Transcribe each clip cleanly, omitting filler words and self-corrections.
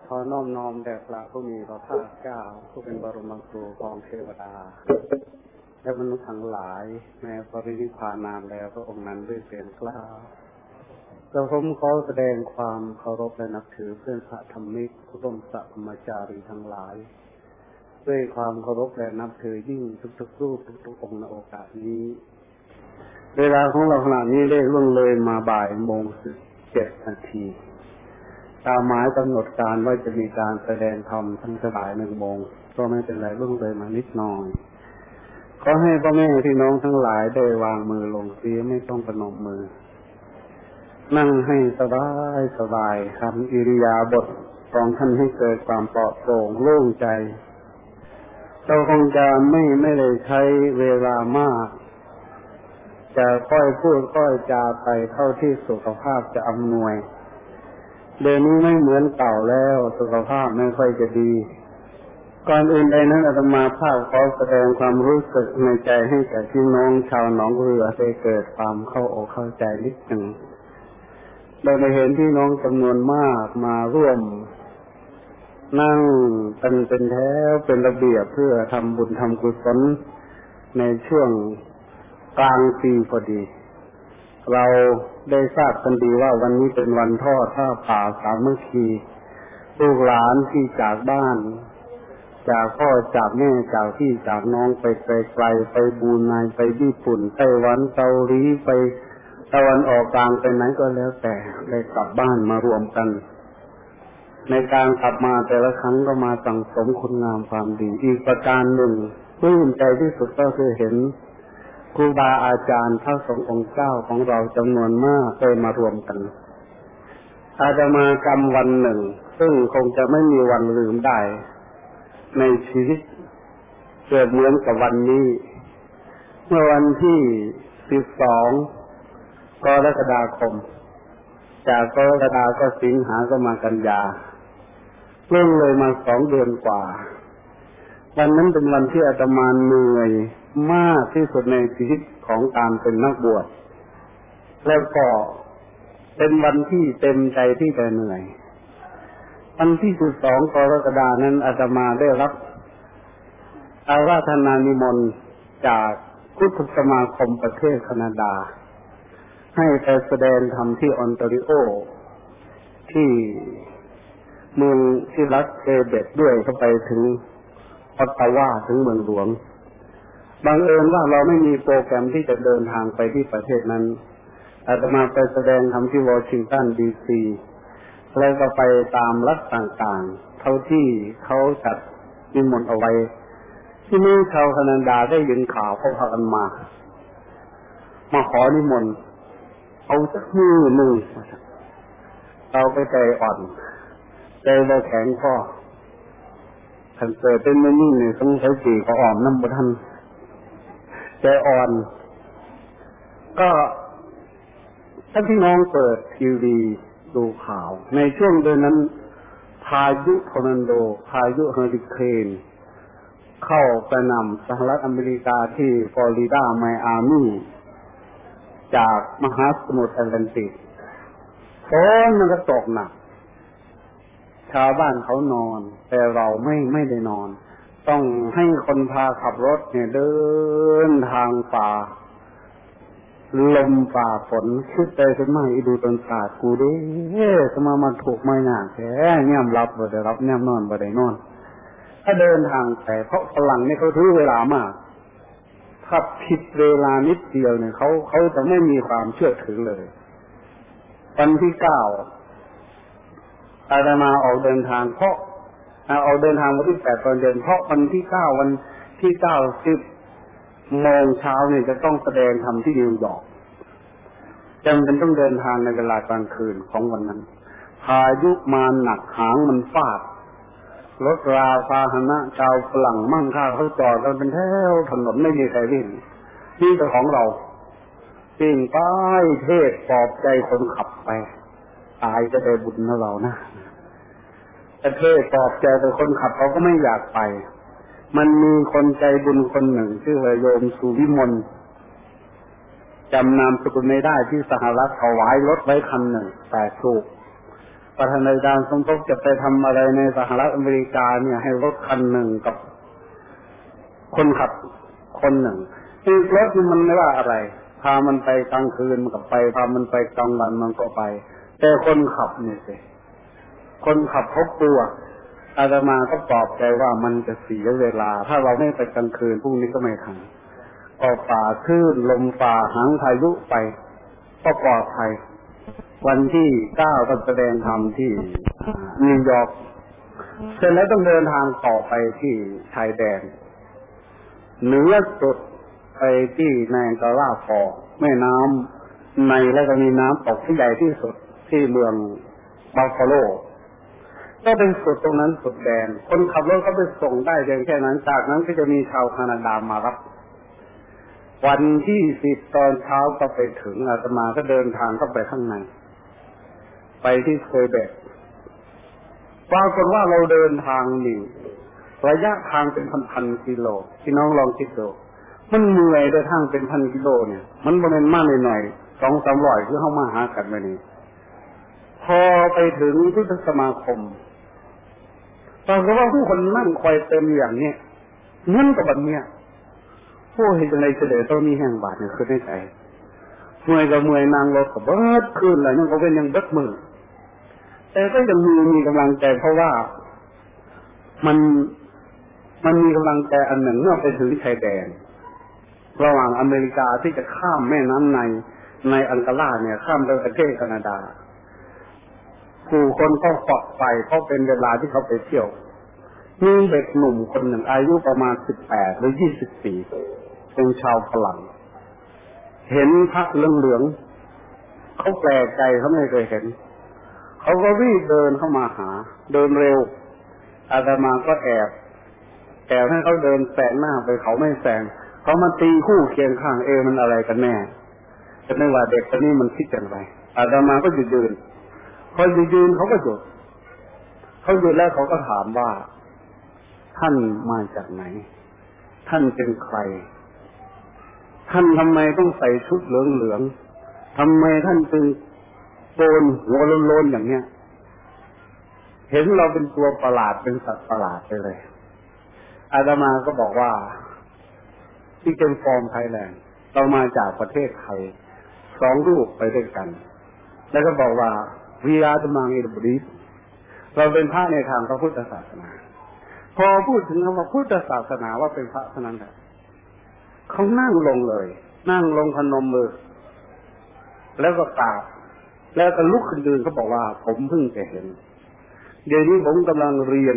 ขอน้อมน้อมแด่พระผู้มีพระภาคเจ้าผู้เป็นบรมครูของเทวดาและมนุษย์ทั้งหลายแม้ปรินิพพานนานแล้วพระองค์นั้นด้วยเสียงกล้าวกระผมขอแสดงความเคารพและนับถือเพื่อนพระธรรมิกผู้ร่วมสัพพมจารีทั้งหลายด้วยความเคารพและนับถือยิ่งทุกๆรูปทุกๆองค์ในโอกาสนี้เวลาของเราขณะนี้ได้ล่วงเลยมาบ่ายโมง17 นาทีตามหมายกำหนดการว่าจะมีการแสดงธรรมทั้งบ่าย1 โมงก็ไม่เป็นไรล่วงเลยมานิดหน่อยขอให้พ่อแม่พี่น้องทั้งหลายได้วางมือลงเสียไม่ต้องประนมมือนั่งให้สบายทำอิริยาบถของท่านให้เกิดความปลอดโปร่งโล่งใจเราคงจะไม่ได้ใช้เวลามากจะค่อยพูดค่อยจาไปเท่าที่สุขภาพจะอำนวยเดี๋ยวนี้ไม่เหมือนเก่าแล้วสุขภาพไม่ค่อยจะดีก่อนอื่นใดนั้นอาตมาภาพขอแสดงความรู้สึกในใจให้แก่พี่น้องชาวหนองเรือได้เกิดความเข้าอกเข้าใจนิดหนึ่งเราได้เห็นพี่น้องจำนวนมากมาร่วมนั่งกันเป็นแถวเป็นระเบียบเพื่อทำบุญทำกุศลในช่วงกลางปีพอดีเราได้ทราบกันดีว่าวันนี้เป็นวันทอดผ้าป่าสามัคคีลูกหลานที่จากบ้านจากพ่อจากแม่จากพี่จากน้องไปไกลๆไปบูไนไปญี่ปุ่นไต้หวันเกาหลีไปตะวันออกกลางไปไหนก็แล้วแต่ได้กลับบ้านมารวมกันในการกลับมาแต่ละครั้งก็มาสั่งสมคุณงามความดีอีกประการหนึ่งปลื้มใจที่สุดก็คือเห็นครูบาอาจารย์พระสงฆ์องค์เจ้าของเราจำนวนมากได้มารวมกันอาตมากรรมวันหนึ่งซึ่งคงจะไม่มีวันลืมได้ในชีวิตเกิดเหมือนกับวันนี้เมื่อวันที่12 กรกฎาคมจากกรกฎาก็สิงหาก็มากันยาเรื่องเลยมา2 เดือนกว่าวันนั้นเป็นวันที่อาตมาเหนื่อยมากที่สุดในชีวิตของการเป็นนักบวชแล้วก็เป็นวันที่เต็มใจที่จะเหนื่อยวันที่12 กรกฎาคมนั้นอาตมาได้รับอาราธนานิมนต์จากพุทธสมาคมประเทศแคนาดาให้ไปแสดงธรรมที่ออนตาริโอที่เมืองที่รัฐเควเบกด้วยเข้าไปถึงออตตาวาถึงเมืองหลวงบังเอิญว่าเราไม่มีโปรแกรมที่จะเดินทางไปที่ประเทศนั้นอาตมาไปแสดงธรรมที่วอชิงตันดีซีแล้วก็ไปตามรัฐต่างๆเท่าที่เขาจัดนิมนต์เอาไว้ที่นี่ชาวแคนาดาได้ยินข่าวเขาพากันมาขอนิมนต์เอาสักมือหนึ่งเราไปใจอ่อนใจเราแข็งพอท่านเกิดเป็นไม่นิ่งเนี่ยต้องใช้จีก็อ่อมน้ำบุทันใจอ่อนก็ถ้าพี่น้องเปิดทีวีดูข่าวในช่วงเดือนนั้นพายุทอร์นาโดพายุเฮอริเคนเข้ากระหน่ำสหรัฐอเมริกาที่ฟลอริดาไมอามี่จากมหาสมุทรแอตแลนติกฝนมันก็ตกหนักชาวบ้านเขานอนแต่เราไม่ได้นอนต้องให้คนพาขับรถเนี่ยเดินทางฝ่าลมฝ่าฝนคิดไปขึ้นมาอีดูตนศาสตร์กูดิสมาถูกไม่หนักแค่แง่มรับบ่ได้รับแง่มนอนบ่ได้นอนถ้าเดินทางแต่เพราะฝรั่งนี่เขาถือเวลามากถ้าผิดเวลานิดเดียวเนี่ยเขาจะไม่มีความเชื่อถือเลยวันที่9อาตมาออกเดินทางเพราะออกเดินทางวันที่8ตอนเย็นเพราะวันที่9วันที่10 โมงเช้าเนี่ยจะต้องแสดงธรรมที่นิวยอร์กจำเป็นต้องเดินทางในเวลากลางคืนของวันนั้นพายุมาหนักหางมันฟาดรถราพาหนะชาวฝรั่งมั่งค่าเขาจอดกันเป็นแถวถนนไม่มีใครวิ่งนี่เป็นของเราวิ่งไปเทศปลอบใจคนขับไปตายจะได้บุญนะเรานะแต่เทศปลอบใจแต่คนขับเขาก็ไม่อยากไปมันมีคนใจบุญคนหนึ่งชื่อโยมสุวิมลจำนามสกุลไม่ได้ที่สหรัฐถวายรถไว้คันหนึ่ง8 สูบประธานาธิบดีสมภพจะไปทำอะไรในสหรัฐอเมริกาเนี่ยให้รถคันหนึ่งกับคนขับคนหนึ่งที่รถมันไม่ว่าอะไรพามันไปกลางคืนมันก็ไปพามันไปกลางวันมันก็ไปแต่คนขับเนี่ยสิคนขับเขากลัวอาตมาก็ปลอบใจว่ามันจะเสียเวลาถ้าเราไม่ไปกลางคืนพรุ่งนี้ก็ไม่ทันออกป่าคลื่นลมฝ่าหางพายุไปก็ปลอดภัยวันที่9ก็แสดงธรรมที่นิวยอร์กเสร็จแล้วต้องเดินทางต่อไปที่ชายแดนเหนือสุดไปที่ไนแองการาฟอลแม่น้ำในแล้วก็มีน้ำตกที่ใหญ่ที่สุดที่เมืองบัฟฟาโลก็เป็นสุดตรงนั้นสุดแดนคนขับรถเขาไปส่งได้เพียงแค่นั้นจากนั้นก็จะมีชาวแคนาดามารับวันที่10ตอนเช้าก็ไปถึงอาตมาก็เดินทางเข้าไปข้างในไปที่เคยเบกปรากฏว่าเราเดินทางนี่ระยะทางเป็นพันกิโลพี่น้องลองคิดดูมันเหนื่อยเดินทางเป็นพันกิโลเนี่ยมันบ่แม่นมากหน่อยๆ 2-300คือเฮามาหากันมื้อนี้พอไปถึงพุทธสมาคมปรากฏว่าผู้คนนั่งคอยเต็มอย่างเนี้ยเงินก็แบบเนี้ยโอ้ยจังได๋สิได้ต้องมีแห่งบาทเนี่ยคือในใจเมื่อยก็เมื่อยนั่งรถก็เบิดคืนแล้วยังก็เป็นยังเบิดมื้อแต่ก็ยังมีกำลังใจเพราะว่ามันมีกำลังใจอันหนึ่งเมื่อไปถึงชายแดนระหว่างอเมริกาที่จะข้ามแม่น้ำในอังการาเนี่ยข้ามไปประเทศแคนาดาผู้คนก็ฝักใฝ่เพราะเป็นเวลาที่เขาไปเที่ยวมีเด็กหนุ่มคนหนึ่งอายุประมาณ18หรือ20ปีเป็นชาวฝรั่งเห็นพระเหลืองๆเขาแปลกใจเขาไม่เคยเห็นเขาก็รีบเดินเข้ามาหาเดินเร็วอาตมาก็แอบให้เขาเดินแซงหน้าไปเขาไม่แซงเขามาตีคู่เคียงข้างมันอะไรกันแน่จะไม่ว่าเด็กคนนี้มันคิดอย่างไรอาตมาก็ยืนพอยืนเขาก็หยุดแล้วเขาก็ถามว่าท่านมาจากไหนท่านเป็นใครท่านทำไมต้องใส่ชุดเหลืองๆทำไมท่านจึงโกนหัวโลนๆอย่างเนี้ยเห็นเราเป็นตัวประหลาดเป็นสัตว์ประหลาดไปเลยอาตมาก็บอกว่าที่เป็นฟอร์มไทยแลนด์เรามาจากประเทศไทย2รูปไปด้วยกันแล้วก็บอกว่าวิราธมังเอบุริสเราเป็นพระในทางพระพุทธศาสนาพอพูดถึงคำว่าพุทธศาสนาว่าเป็นพระเท่านั้นแหละเขานั่งลงเลยนั่งลงพนมมือแล้วก็กราบแล้วก็ลุกขึ้นยืนเขาบอกว่าผมเพิ่งจะเห็นเดี๋ยวนี้ผมกำลังเรียน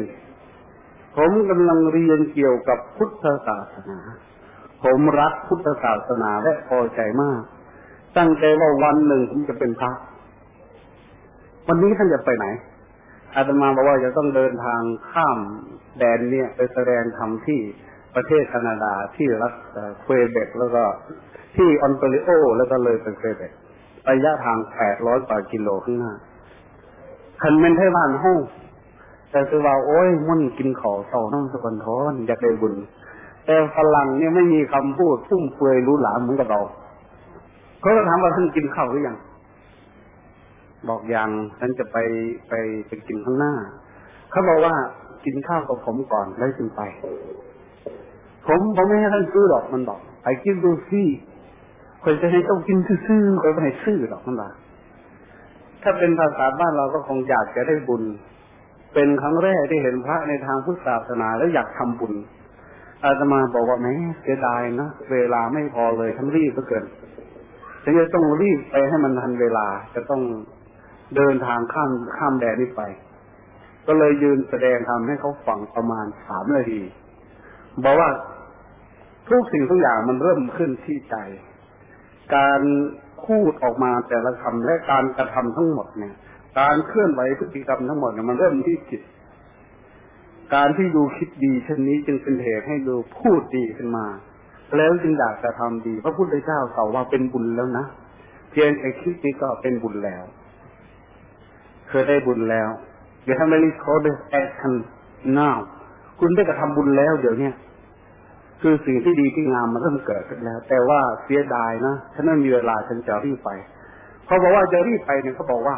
เกี่ยวกับพุทธศาสนาผมรักพุทธศาสนาและพอใจมากตั้งใจว่าวันหนึ่งผมจะเป็นพระวันนี้ท่านจะไปไหนอาตมาบอกว่าจะต้องเดินทางข้ามแดนเนี่ยไปแสดงธรรมที่ประเทศแคนาดาที่รัฐเควเบกแล้วก็ที่ออนแทรีโอแล้วก็เลยไปเควเบกระยะทาง800 กว่ากิโลข้างหน้าคันเป็นไทบ้านห้องแต่คือว่าโอ้ยมุ่นกินข้าวเช้าน้ำสะกอนท้อนอยากได้บุญแต่ฝรั่งเนี่ยไม่มีคำพูดฟุ่มเฟือยรู้หลาเหมือนกับเราเขาก็ถามว่าท่านกินข้าวหรือยังบอกยังฉันจะไปกินข้างหน้าเขาบอกว่ากินข้าวกับผมก่อนแล้วจึงไปผมไม่ให้ท่านซื้อหรอกมันบอกไปกินดูซี่คนจะให้ต้องกินซื่อๆคนไม่ให้ซื้อหรอกมันบอกถ้าเป็นภาษาบ้านเราก็คงอยากจะได้บุญเป็นครั้งแรกที่เห็นพระในทางพุทธศาสนาแล้วอยากทำบุญอาตมาบอกว่าแม่เสียดายนะเวลาไม่พอเลยทั้งรีบเหลือเกินฉันจะต้องรีบไปให้มันทันเวลาจะต้องเดินทางข้ามแดนนี้ไปก็เลยยืนแสดงธรรมให้เขาฟังประมาณ3 นาทีบอกว่าทุกสิ่งทุกอย่างมันเริ่มขึ้นที่ใจการพูดออกมาแต่ละคำและการกระทำทั้งหมดเนี่ยการเคลื่อนไหวพฤติกรรมทั้งหมดเนี่ยมันเริ่มที่จิตการที่ดูคิดดีเช่นนี้จึงเป็นเหตุให้ดูพูดดีขึ้นมาแล้วจึงอยากจะทำดีพระพุทธเจ้ากล่าวว่าเป็นบุญแล้วนะเพียงแค่คิดนี้ก็เป็นบุญแล้วเคยได้บุญแล้วเดี๋ยวทำไมรีบขอเดสแอคชั่นnowคุณได้กระทำบุญแล้วเดี๋ยวนี้คือสิ่งที่ดีที่งามมันเริ่มเกิดขึ้นแล้วแต่ว่าเสียดายนะฉันไม่มีเวลาฉันจะรีบไปเขาบอกว่าจะรีบไปเนี่ยเขาบอกว่า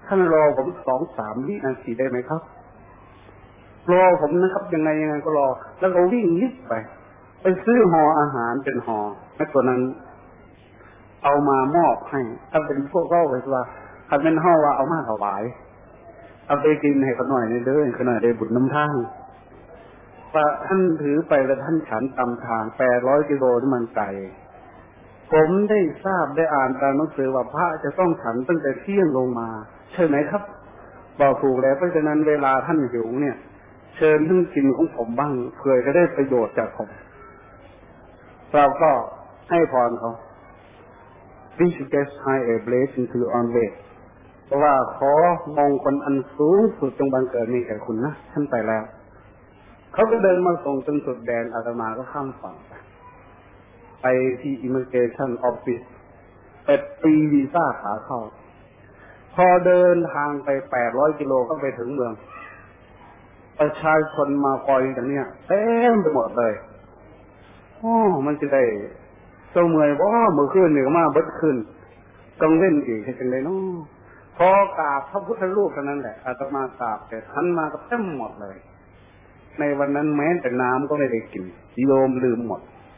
ท่านรอผม2-3 วินาทีได้ไหมครับรอผมนะครับยังไงก็รอแล้วก็วิ่งลิบไปซื้อห่ออาหารเป็นห่อไอ้ตัวนั้นเอามามอบให้ถ้าเป็นพวกเราเลยว่าถ้าเป็นห่อว่าเอามาถวายเอาไปกินให้เขาหน่อยในเด้อเขาหน่อยได้บุญน้ำทางว่าท่านถือไปแล้วท่านฉันตำทาง800 กิโลที่มันไกลผมได้ทราบได้อ่านตามหนังสือว่าพระจะต้องฉันตั้งแต่เที่ยงลงมาใช่ไหมครับบอกถูกแล้วเพราะฉะนั้นเวลาท่านหิวเนี่ยเชิญท่านกินของผมบ้างเพื่อจะได้ประโยชน์จากผมเราก็ให้พรเขา Wish you get high a blessing to on way เพราะว่าขอมงคลอันสูงสุดจงบังเกิดมีแก่คุณนะท่านไปแล้วเขาก็เดินมาส่งจนสุดแดนอาตมาก็ข้ามฝั่งไปที่ Immigration Office เป็ดปีวีซ่าขาเข้าพอเดินทางไป800 กิโลก็ไปถึงเมืองประชาชนมาคอยอย่างเนี้ยเต็มไปหมดเลยมันจะได้เศร้าเมื่อยว่าเมื่อคืนเหนือมาเบิดคืนต้องเล่นอีกให้จังเลยเนาะพอกราบพระพุทธรูปเท่านั้นแหละอาตมากราบแต่ท่านมาก็เต็มหมดเลยในวันนั้นแม้แต่น้ำก็ไม่ได้กินโยมลืมหมด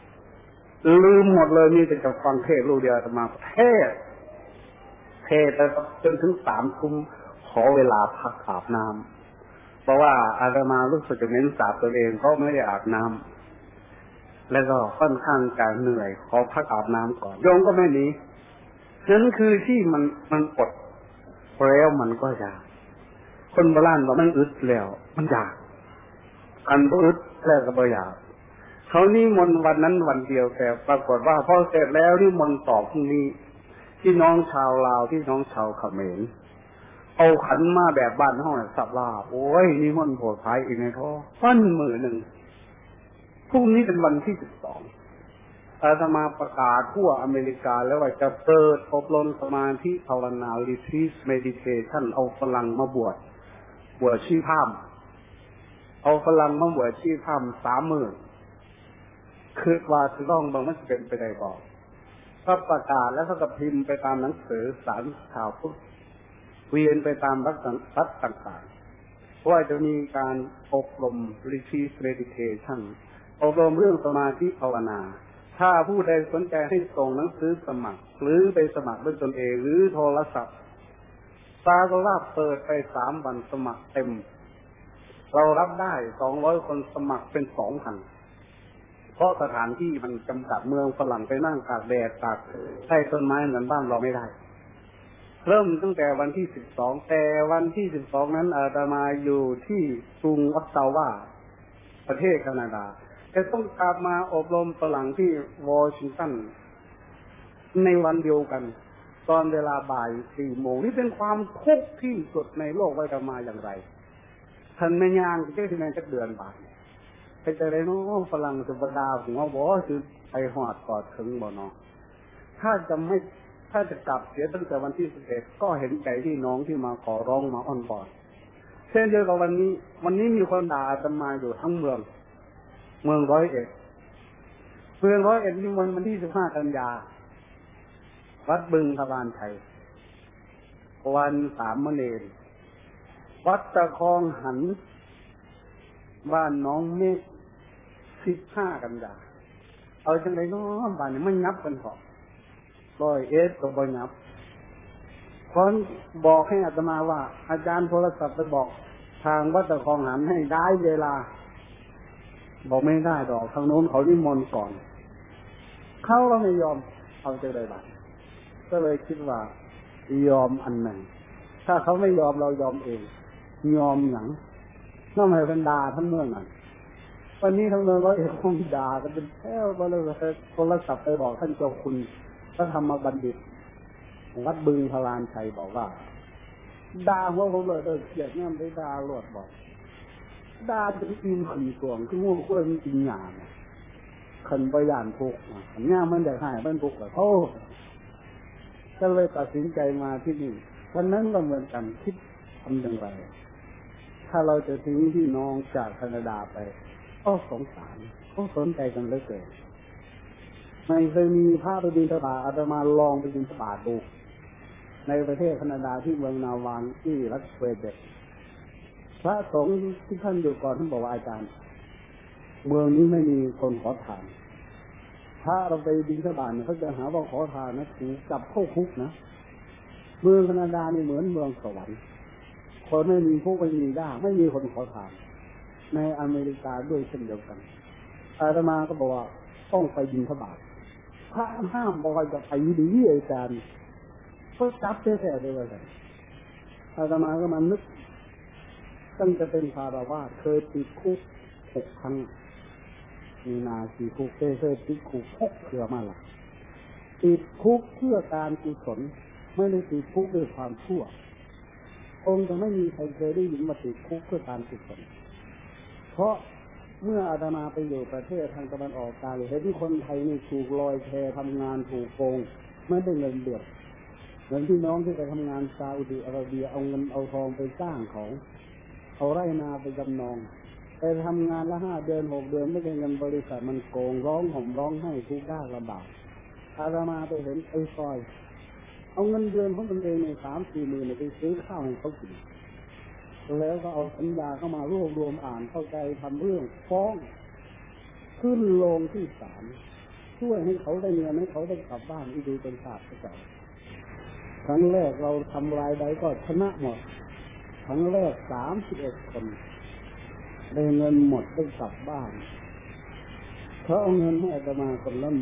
เลยมีแต่จะฟังเทศน์รูปเดียวอาตมาเทศแล้วจนถึง3 ทุ่มขอเวลาพักอาบน้ำเพราะว่าอาตมารู้สึกจะเน้นสาบตัวเองเพราะไม่ได้อาบน้ำแล้วก็ค่อนข้างจะเหนื่อยขอพักอาบน้ำก่อนโยมก็ไม่หนีนั่นคือที่มันอดแล้วมันก็อยากคนโบราณว่ามันอึดแล้วมันอยากอันอึดแล้วก็บ่อยากเขานี่มนวันนั้นวันเดียวแต่ปรากฏว่าพอเสร็จแล้วนี่มนต่อพรุ่งนี้ที่น้องชาวลาวที่น้องชาวเขมรเอาขันมาแบบบ้านห้องสับลาโอ้ยนี่มนโผล่ท้ายอีกในท้อฟันมือหนึ่งพรุ่งนี้เป็นวันที่12อาตมาประกาศทั่วอเมริกาแล้วว่าจะเปิดอบรมสมาธิภาวนา Retreat Meditation เอาฝรั่งมาบวชชีพามเอาฝรั่งมาบวชชีพาม3 มื้อคือว่าจะต้องบางมันจะเป็นไปได้บอกก็ประกาศแล้วก็พิมพ์ไปตามหนังสือสารข่าวพุทธเวียนไปตามรัฐต่างๆว่าจะมีการอบรม Retreat Meditation อบรมเรื่องสมาธิภาวนาถ้าผู้ใดสนใจให้ส่งหนังสือสมัครหรือไปสมัครด้วยตนเองหรือโทรศัพท์ซาโกราเปิดไป3 วันสมัครเต็มเรารับได้200 คนสมัครเป็น 2,000 เพราะสถานที่มันจำกัดเมืองฝรั่งไปนั่งตากแดดตากใต้ต้นไม้เหมือนบ้านเราไม่ได้เริ่มตั้งแต่วันที่12แต่วันที่12นั้นอาตมาอยู่ที่กรุงออตตาวาประเทศแคนาดาจะต้องกลับมาอบรมฝรั่งที่วอชิงตันในวันเดียวกันตอนเวลาบ่าย 4 โมงนี่เป็นความทุกข์ที่สุดในโลกว่าจะมาอย่างไรท่านไม่ย่างจะที่ไหนจะเดือนบาทไปเจอเลยน้องฝรั่งสุบดาหัวบ่คือไปหอดกอดถึงบ่น้องถ้าจะกลับเสียตั้งแต่วันที่11ก็เห็นใจที่น้องที่มาขอร้องมาอ้อนวอนเช่นเดียวกับวันนี้มีคนด่าอาตมาอยู่ทั้งเมือง100 เอ็ดนี่วันที่15 กันยาวัดบึงพระบานชัยวันสามมะเนรวัดตะคองหันบ้านน้องเมฆ15 กันยาเอาจังไรน้องบ้านนี้มันนับกันพอ100 เอ็ดก็บ่นับคนบอกให้อาตมาว่าอาจารย์โทรศัพท์ไปบอกทางวัดตะคองหันให้ได้เวลาบอกไม่ได้ดอกทางโน้นเขานิมนต์ก่อนเขาก็ไม่ยอมเอาใจได้บ้างก็เลยคิดว่ายอมอันหนึ่งถ้าเขาไม่ยอมเรายอมเองยอมหนังน้องให้เป็นดาทั้งเมืองนั่นวันนี้ทั้งเมือง100 เอ็ดคงด่ากันเป็นแถวก็เลยโทรศัพท์ไปบอกท่านเจ้าคุณพระธรรมบัณฑิตวัดบึงพระลานชัยบอกว่าด่าหัวผมเลยเกลียดแง่ไปด่าหลวดบอกด่าจะกินขี่สวงคืองูกล้วยมันกินหยาเนี่ยขันไปย่านทุกข์เนี่ยมันได้หายมันทุกข์กับเขาก็เลยตัดสินใจมาที่นี่วันนั้นก็เหมือนกันคิดทำอย่างไรถ้าเราจะทิ้งพี่น้องจากแคนาดาไปก็สงสารก็สนใจกันเหลือเกินไม่เคยมีพระไปบิณฑบาตอาตมาลองไปบิณฑบาตดูในประเทศแคนาดาที่เมืองนาวานที่รัฐเควเบกพระสงฆ์ที่ท่านอยู่ก่อนท่านบอกว่าอาจารย์เมืองนี้ไม่มีคนขอทานถ้าเราไปบิณฑบาตเนี่ยเขาจะหาว่าขอทานนะถูกจับเข้าคุกนะเมืองแคนาดานี่เหมือนเมืองสวรรค์คนไม่มีคุกไม่มีด่าไม่มีคนขอทานในอเมริกาด้วยเช่นเดียวกันอาตมาก็บอกว่าต้องไปบิณฑบาตพระห้ามบอกว่าจะไปดีอาจารย์ก็จับแท้ๆเลยกันอาตมาก็มันนึกตั้งแต่เป็นคารวาสเคยติดคุก6 ครั้งมีนาทีคุกเคยติดคุก6 เทื่อมาละติดคุกเพื่อการกุศลไม่ได้ติดคุกด้วยความชั่วคงจะไม่มีใครเคยได้ยินว่าติดคุกเพื่อการกุศลเพราะเมื่ออาตมาไปอยู่ประเทศทางตะวันออกกลางเห็นคนไทยนี่ถูกลอยแพทำงานถูกโกงไม่ได้เงินเดือนเหมือนพี่น้องที่ไปทำงานซาอุดิอาระเบียเอาเงินเอาทองไปจ้างเขาเอาไร่นาไปจำนองไปทำงานละ5 เดือน 6 เดือนไม่ได้เงินบริษัทมันโกงร้องห่มร้องไห้ทุกข์ยากลำบากอาตมาไปเห็นไอ้ซอยเอาเงินเดือนของตนเองใน3-4 หมื่นไปซื้อข้าวให้เขากินแล้วก็เอาสัญญาเข้ามารวบรวมอ่านเข้าใจทำเรื่องฟ้องขึ้นลงที่ศาลช่วยให้เขาได้เงินให้เขาได้กลับบ้านอีกดูเป็นศาสตร์ก่อนครั้งแรกเราทำรายใดก็ชนะหมดครั้งแรก31 คนได้เงินหมดได้กลับบ้านเขาเอาเงินให้อาตมาคนละ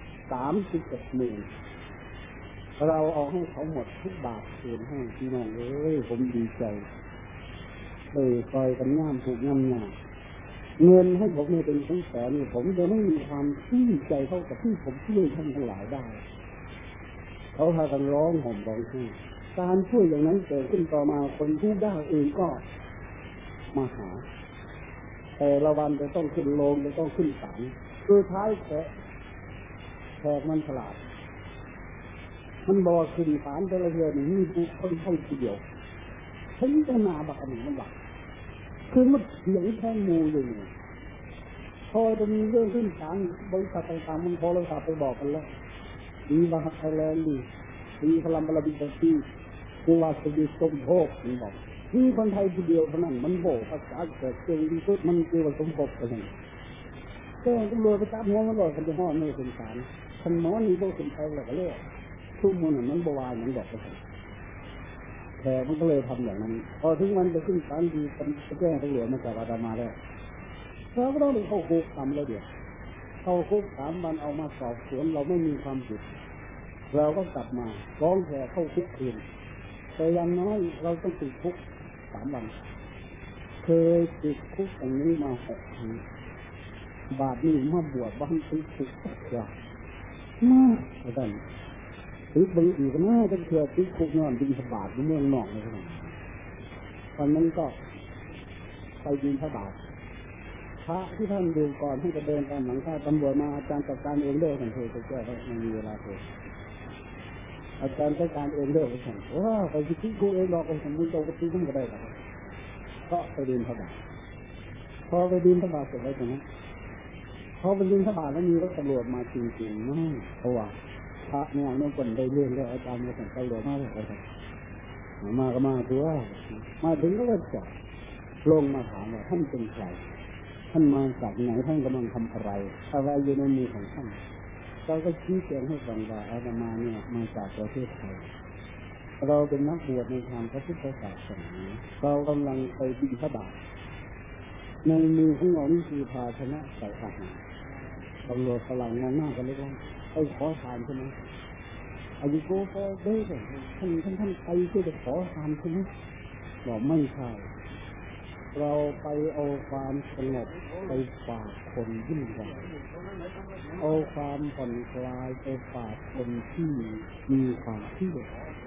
31,000เราเอาให้เขาหมดทุกบาทคืนให้พี่น้องผมดีใจคอยกันง่ามถูกง่ามหนาเงินให้ผมเนี่ยเป็นแสนนี่ผมจะไม่มีความชื่นใจเท่ากับที่ผมช่วยท่านทั้งหลายได้เขาพากันร้องห่มร้องไห้การช่วยอย่างนั้นเกิดขึ้นต่อมาคนทุกข์ยากเองก็มาหาแต่ละวันจะต้องขึ้นโรงจะต้องขึ้นศาลคือท้ายแขกมันฉลาดมันบอกขึ้นศาลแต่ละเดือนนี่มีคนเข้าทีเดียวฉันจะนาบักอันนี้มันหลักคือมันเสียงแท่งมูอยู่พอจะมีเรื่องขึ้นศาลบริษัทต่างๆมันพอเราขับไปบอกกันแล้วดีว่าไทยแลนด์ดีพลังบารมีดีคือว่าจะดีสมภพมันบอกมีคนไทยทีเดียวเท่านั้นมันโบกภาษาเกิดเก่งที่สุดมันคือว่าสมภพกันเลยแกตำรวจไปจับหัวมันหลอกกันจะห่อในขึ้นศาลท่านหมอนี่พวกคนไทยแล้วก็เรียกทุกมันมันบวายมันบอกกันแต่มันก็เลยทำอย่างนั้นพอถึงวันไปขึ้นศาลดีแจ้งตำรวจมาจับอาตมาแล้วเราก็ต้องไปเข้าคุกทำแล้วเดี๋ยวเข้าคุก3 วันเอามาสอบสวนเราไม่มีความผิดเราก็กลับมาร้องแพ้เข้าคุกคืนแต่อย่างน้อยเราต้องติดคุก3 วันเคยติดคุกอย่างนี้มา6 ครั้งบาทนี้มาบวชบ้านติดคุกเยอะมากอาจารย์ติดบางอีกนะจะเชื่อติดคุกนอนบิณฑบาตเมืองนอกเลยครับตอนนั้นก็ไปบิณฑบาตพระที่ท่านดูก่อนที่จะเดินตามหลังข้าตำรวจมาอาจารย์จัดการเองเลิกกันเถอะจะแก้ไม่มีเวลาเถอะอาจารย์จัดการเองเลิกไปสั่งว่าไปที่กูเองรอไปสมมุติโตก็ตีขึ้นก็ได้ครับก็ไปบิณฑบาตพอไปบิณฑบาตเสร็จแล้วใช่ไหมพอไปบิณฑบาตแล้วมีรถตำรวจมาจริงๆนะเพราะว่าพระเนี่ยเมื่อก่อนได้เรื่องแล้วอาจารย์มาสั่งตำรวจมาเลยครับมาก็มาตัวมาถึงก็เลยจอดลงมาถามว่าท่านเป็นใครท่านมาจากไหนท่านกำลังทำอะไรอยู่ในมือของท่านเราก็ชี้แจงให้ฟังว่าอาตมาเนี่ยมาจากประเทศไทยเราเป็นนักบวชในทางพระพุทธศาสนาเรากำลังไปบิณฑบาตในมือของเรานี่คือภาชนะใส่อาหารตำรวจฝรั่งมองหน้ากันเลยว่าไอ้ขอทานใช่ไหมอายุโกโฟเด้ท่านไปเพื่อจะขอทานใช่ไหมบอกไม่ใช่เราไปเอาความสงบไปฝากคนยิ่งใหญ่เอาความผ่อนคลายไปฝากคนที่มีความเชื่อ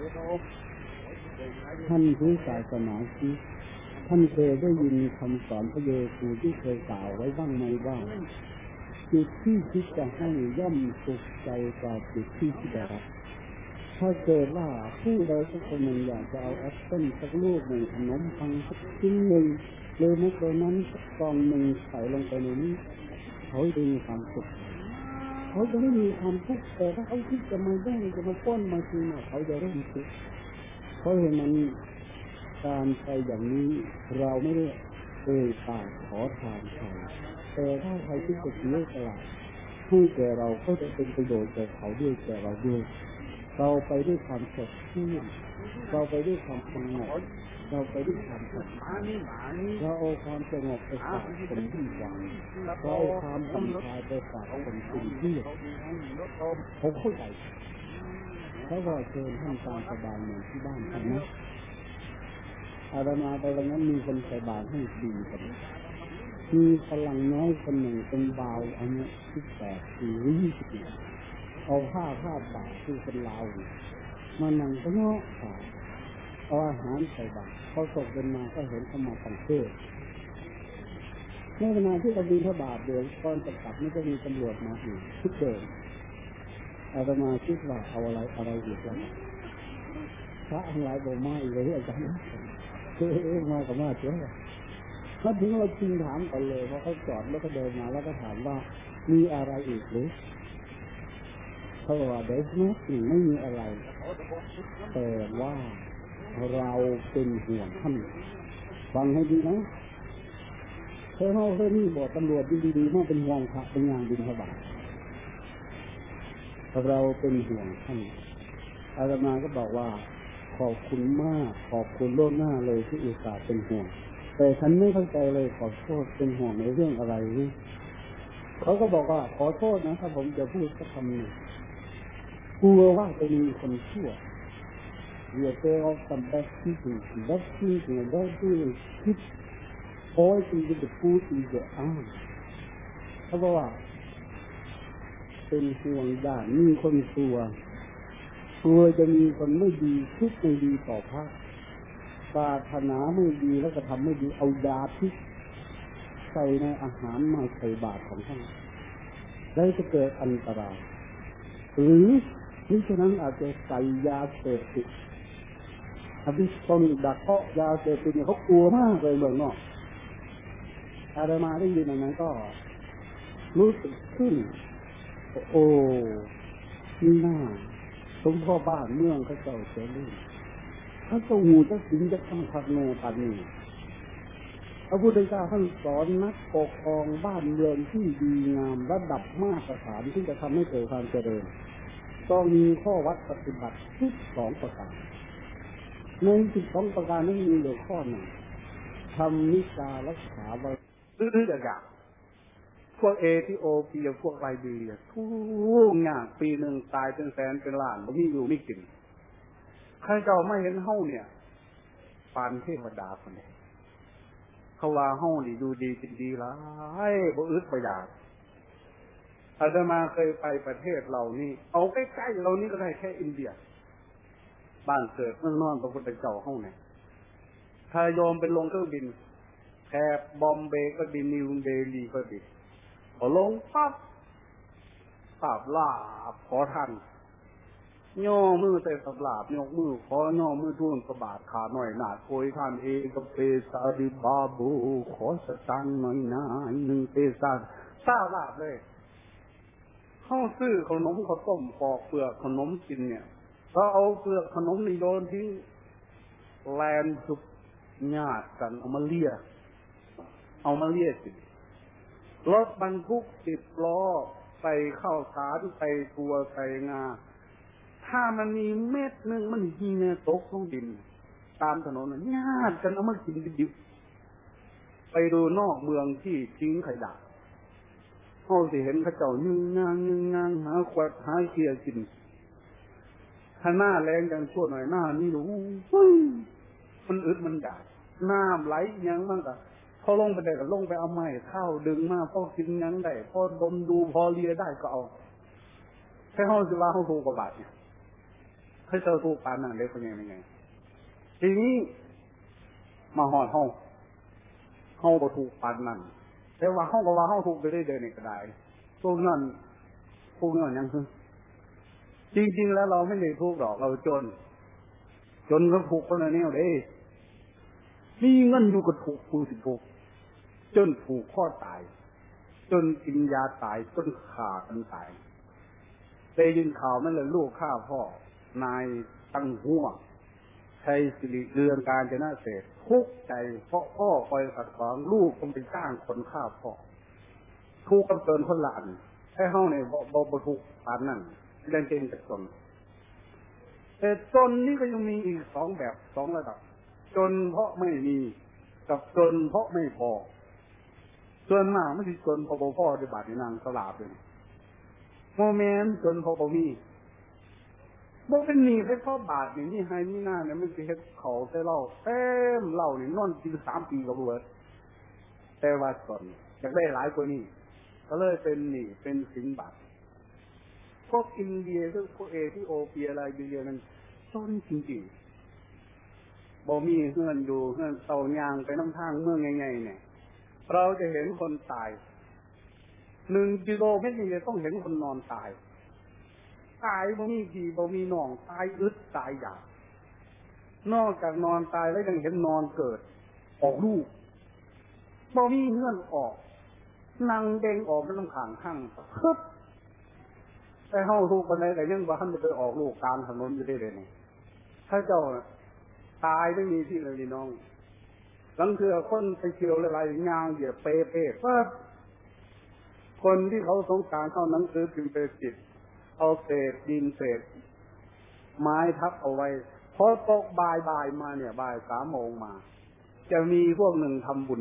ท่านผู้ศาสนาคริสต์ท่านเคยได้ยินคำสอนพระเยซูที่เคยกล่าวไว้บ้างไหมว่าจิตที่คิดจะให้ย่อมสุขใจกว่าจิตที่คิดจะรับถ้าเกิดว่าผู้ใดสักคนหนึ่งอยากจะเอาแอปเปิ้ลสักลูกหนึ่งขนมปังสักชิ้นหนึ่งเลยมุกตัวนั้นสักกล่องหนึ่งใส่ลงไปในนี้เขาจะมีความสุขเขาจะไม่มีความทุกข์แต่ถ้าเขาคิดจะมาแย่งจะมาป้นมากินเขาจะเริ่มทุกข์ราะเห็นมันการไปอย่างนี้เราไม่ได้ปากขอทานใครแต่ถ้าใครที่จะเสียสละให้แก่เราก็จะเป็นประโยชน์แก่เขาด้วยแก่เราด้วยเราไปด้วยความสดชื่นเราไปด้วยความสงบเราไปด้วยความสดเราเอาความสงบไปฝากคนที่หวังเราเอาความผ่อนคลายไปฝากคนที่เครียดผมเข้าใจแล้วก็เชิญท่านตามสบายเหมือนที่บ้านท่านนะอาตมาไปวันนั้นมีคนใส่บาตรให้4 คนมีพลังน้อยคนหนึ่งเป็นบ่าวอายุ18 ปี20 ปีเอาผ้าบาตรที่เป็นลาวมานั่งก็เนาะเอาอาหารใส่บาตรเขาตกเป็นมาก็เห็นเขามาฟังเทศน์ในขณะที่เราบิณฑบาตเดี๋ยวก่อนจะกลับนี่ก็มีตำรวจมาอีกทุกเดินอาตมาคิดว่าเอาอะไรอีกแล้วพระทั้งหลายบอกไม่เลยอาจารย์มากับมาเจ้าถ้าถึงเราจริงถามกันเลยเพราะเขาจอดแล้วก็เดินมาแล้วก็ถามว่ามีอะไรอีกหรือเขาบอกว่าเด็กนะไม่มีอะไรแต่ว่าเราเป็นห่วงท่านฟังให้ดีนะเธอเขานี่บอกตำรวจดีๆมาเป็นห่วงพระเป็นงานบิณฑบาตเราเป็นห่วงท่านอาตมาก็บอกว่าขอบคุณมากขอบคุณล่วงหน้าเลยที่อุตส่าห์เป็นห่วงแต่ฉันไม่เข้าใจเลยขอโทษเป็นห่วงในเรื่องอะไรนี่เขาก็บอกว่าขอโทษนะถ้าผมจะพูดสักคำหนึ่งกลัวว่าจะมีคนชั่วเดี๋ยวเจอเอาสัมบัติที่ถูกบัตรที่ถูกบัตรที่คิดโอ้ยตีจะพูดตีจะเขาบอกว่าเป็นห่วงด้านมีคนตัวจะมีคนไม่ดีคิดไม่ดีต่อพระปรารถนาไม่ดีแล้วก็ทำไม่ดีเอายาพิษใส่ในอาหารมาใส่บาตรของท่านแล้วจะเกิดอันตรายหรือมิฉะนั้นอาจจะใส่ยาเสพติดอภิชนดักเพาะยาเสพติดเนี่ยเขากลัวมากเลยเมืองนอกอาตมาได้ยินอย่างนั้นก็รู้สึกขึ้นโอ้นี่น่าสมพ่อบ้านเมืองเขาเจ้าเจริญถ้าเจ้าหูเจ้าสิงจะต้องพักโนปันนี่พระพุทธเจ้าท่านสอนนักปกครองบ้านเมืองที่ดีงามระดับมาตรฐานที่จะทำให้เกิดความเจริญต้องมีข้อวัดปฏิบัติ12 ประการใน12 ประการนี้มีอยู่ข้อหนึ่งทำนิจารักษาไว้ดื้อๆอย่างพวกเอธิโอเปียพวกไลบีเรียทุกอย่างปีหนึ่งตายเป็นแสนเป็นล้านไม่มีอยู่ไม่กินใครเจ้าไม่เห็นเฮ้าเนี่ยปานเทวดาคนนี้เขาว่าเฮ้านี่ดูดีจริงดีละให้บ่อึดบ่อยากอาตมาเคยไปประเทศเรานี่เอาใกล้ๆเรานี่ก็ได้แค่อินเดียบ้านเกิดเมืองนอนพระพุทธเจ้าเฮ้าเนี่ยถ้าโยมเป็นลงเครื่องบินแถบบอมเบย์ก็ดีนิวเดลีก็ดีพอลงปั๊บลาบขอท่านย่อมือใส่สับลาบยกมือขอย่อมือทุ่นกระบาดขาหน่อยหนาโกยท่านเอกับเปสาดิบาบูขอสตังหน่อยนะ1 เปสาซาลาบเลยเข้าซื้อขนมข้าวต้มปอกเปลือกขนมกินเนี่ยก็เอาเปลือกขนมนี่โยนทิ้งแลนสุบญาติกันเอามาเลี่ยสิรถบรรทุก10 ล้อไปเข้าสารไปทัวไปงาถ้ามันมีเม็ดนึงมันหินตกลงดินตามถนนญาติกันเอามากินดิบไปดูนอกเมืองที่ทิ้งขยะเขาสิเห็นเขาเจ้ายึงงางหาขวดหาเกียร์กินถ้าหน้าแรงกันชั่วหน่อยหน้านี่รู้มันอึดมันอยากน้ำไหลยังมั่งกะพอลงไปได้ก็ลงไปเอาไม้ข้าวดึงมาพอกินยังได้พอดมดูพอเลียได้ก็เอาแค่เขาสิว่าเขาถูกกว่าบาทเนี่ยเขาเจอถูกปานนั่นเด็กเป็นยังไงทีนี้มาหอดเขาก็ถูกปานนั่นแต่ว่าเขาก็ว่าเขาถูกไปได้เดินในกระไดพวกนั้นยังคือจริงๆแล้วเราไม่ได้ถูกหรอกเราจนก็ถูกคนละแนวเด้มีเงินอยู่ก็ถูกผู้สิถูกจนผูกข้อตายจนกินยาตายจนขาดกันตายได้ยินข่าวนั่นเลยลูกฆ่าพ่อนายตั้งหัวแทชัยสิริเรืองการชนะเศษทุกข์ใจเพราะพ่อคอยขัดขวางลูกต้องไปจ้างคนฆ่าพ่อทุกข์กับเกินคนละอันให้เฮาในบ่ทุกข์ปานนั้นเรื่องเก่งจากตนแต่จนนี่ก็ยังมีอีกสองแบบสองระดับจนเพราะไม่มีกับจนเพราะไม่พอส่วนมากไม่ใช่จนเพราะพ่อได้บาดในนางสลาบเลยโมเมนต์จนเพราะบ่มีบ่เป็นหนี้ให้พ่อบาทนี่ให้นี่หน้าเนี่ยมันสิเฮ็ดเขาใส่เหล้าเต็มเหล้านี่นอนกิน3 ปีก็บ่เบิดแต่ว่าจนอยากได้หลายกว่านี้ก็เลยเป็นหนี้เป็นสินบาทพวกอินเดียพวกเอธิโอเปียอะไรเยอะๆนั้นจนจริงๆบ่มีเงินอยู่เงินเตายางไปน้ำทางเมืองใหญ่ๆเนี่ยเราจะเห็นคนตาย1 กิโลเมตรนี่จะต้องเห็นคนนอนตายบ่มีพี่บ่มีน้องตายอึดตายอยากนอกจากนอนตายแล้วยังเห็นนอนเกิดออกลูกบ่มีเงื่อนออกนั่งเด้งออกมันต้องข้างข้างคึบแต่เฮาทุกคนได้แต่ยังว่าท่านจะไปออกลูกกลางถนนอยู่ได้เลยนี่ถ้าเจ้าตายไม่มีที่เลยนี่น้องหลังเถื่อคนไปเที่ยวอะไรงานเหยียบเป๊ะปั๊บคนที่เขาสงสารเขาหนังสือพิมพ์ไปติดเอาเศษดินเศษไม้ทับเอาไว้พอตกบ่ายมาเนี่ยบ่าย3 โมงมาจะมีพวกหนึ่งทำบุญ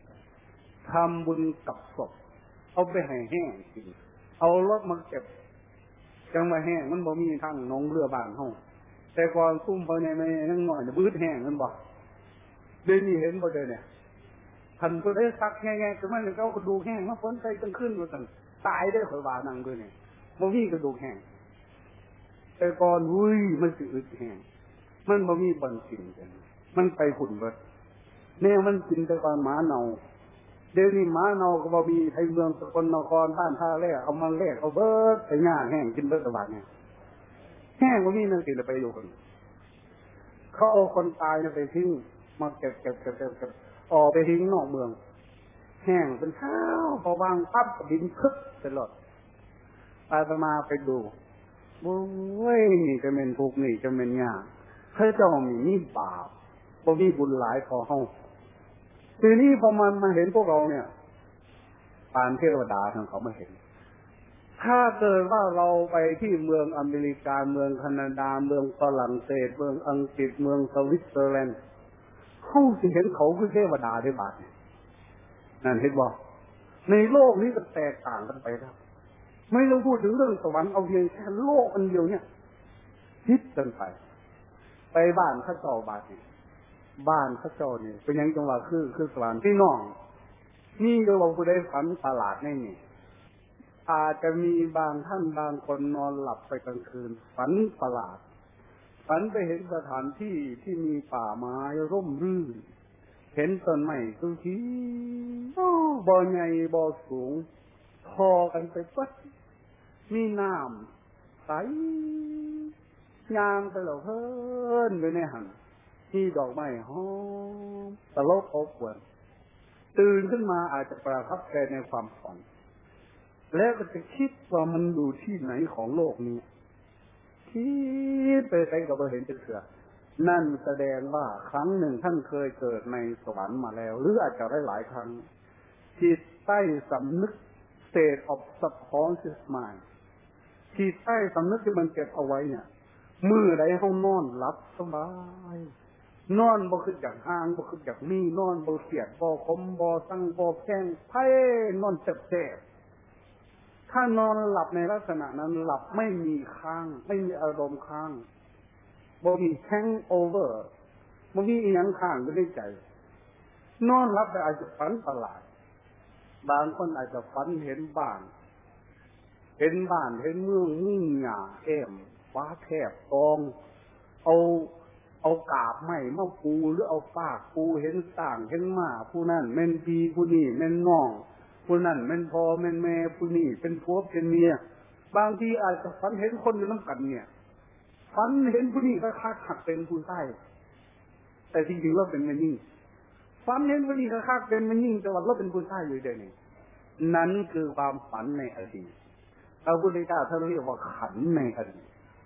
กับศพเอาไปให้แห้งกินเอารถมาเก็บจังมาแห้งมันบ่มีทางน้องเรือบ้านเฮาแต่ก่อนซุ่มเขาเนี่ยไม่นั่งหน่อยจะบื้อแห้งมันบ่เดี๋ยวนี้เห็นบ่เด้เนี่ยทันก็ได้ซักแง่ๆคือมันเขากระดูกแห้งมาฝนใส่จังขึ้นว่าซั่นตายได้ข่อยว่านั่งด้วยเนี่ยบ่มีกระดูกแห้งแต่ก่อนหุ้ยมันสิอึดแห้งมันบ่มีบ่อนกินกันมันไปขุ่นเบิดแนวมันกินแต่ก่อนหมาเน่าเดี๋ยวนี้หมาเน่าก็บ่มีไทยเมืองสกลนครบ้านท่าแร่เอามาแลกเอาเบิดไปง่าแห้งกินเบิดตะวันเนี่ยแห้งบ่มีนั่นสิไปอยู่คนเขาเอาคนตายไปทิ้งมาเก็บออกไปทิ้งนอกเมืองแห้งเป็นเท้าพอวางปั๊บดินคึกตลอดอาตมาไปดูโอ้ยนี่จะเป็นทุกข์นี่จะเป็นยากพระเจ้ามีบาปบ่มีบุญหลายพอเฮาทีนี้พอมันมาเห็นพวกเราเนี่ยปานเทวดาทางเขามาเห็นถ้าเกิดว่าเราไปที่เมืองอเมริกาเมืองแคนาดาเมืองฝรั่งเศสเมืองอังกฤษเมืองสวิตเซอร์แลนด์เขาสิเห็นเขาคือเทวดาได้บาดนั่นเห็นบ่ในโลกนี้ก็แตกต่างกันไปแล้วไม่ต้องพูดถึงเรื่องสวรรค์เอาเพียงแค่โลกอันเดียวเนี่ยคิดกันไปบ้านพระเจ้าบาดนี่บ้านพระเจ้านี่เป็นยังจังหวะคือสวรรค์ที่น้องนี่ก็บอกผู้ใดฝันประหลาดแน่นี่อาจจะมีบางท่านบางคนนอนหลับไปกลางคืนฝันประหลาดฝันไปเห็นสถานที่ที่มีป่าไม้ร่มรื่นเห็นต้นไม้ต้นที่บ่อใหญ่บ่อสูงพอกันไปปั๊บมีน้ำใสยางไปแล้วเพิ่นไปในหันที่ดอกไม้หอมตลบอบอวนตื่นขึ้นมาอาจจะประทับใจในความฝันแล้วก็จะคิดว่ามันอยู่ที่ไหนของโลกนี้คิดไปใส่ก็บ่เห็นจะเสือนั่นแสดงว่าครั้งหนึ่งท่านเคยเกิดในสวรรค์มาแล้วหรืออาจจะได้หลายครั้งจิตใต้สำนึก state of subconscious mind จิตใต้สำนึกที่มันเก็บเอาไว้เนี่ยมือใดเฮานอนหลับสบายนอนบ่คิดอยากห่างบ่คิดอยากมีนอนบ่เสียดบ่คมบ่สั่งบ่แข้งไพ่นอนเจ็บถ้านอนหลับในลักษณะนั้นหลับไม่มีค้างไม่มีอารมณ์ค้างบ่มีแฮงโอเวอร์บ่มีอีหยังค้างอยู่ในใจนอนหลับแต่อาจจะฝันประหลาดบางคนอาจจะฝันเห็นบ้านเห็นเมืองมุ่งหญ้าแอ้มฟ้าแคบตองเอากาบไม้มาปูหรือเอาปากปูเห็นต่างเห็นหมาผู้นั้นแม่นพี่ผู้นี้แม่นน้องผู้นั้นแม่นพ่อแม่นแม่ผู้นี้เป็นผัวเป็นเมียบางทีอาจจะฝันเห็นคนอยู่นำกันเนี่ยฝันเห็นผู้นี้ก็คักหักเป็นผู้ชายแต่จริงๆว่าเป็นแม่ยิ่งฝันเห็นผู้นี้ก็คักเป็นแม่ยิ่งแต่ว่าเราเป็นผู้ชายอยู่เดี๋ยวนี้นั้นคือความฝันในอดีตพระพุทธเจ้าท่านเรียกว่าขันธ์ในอดีต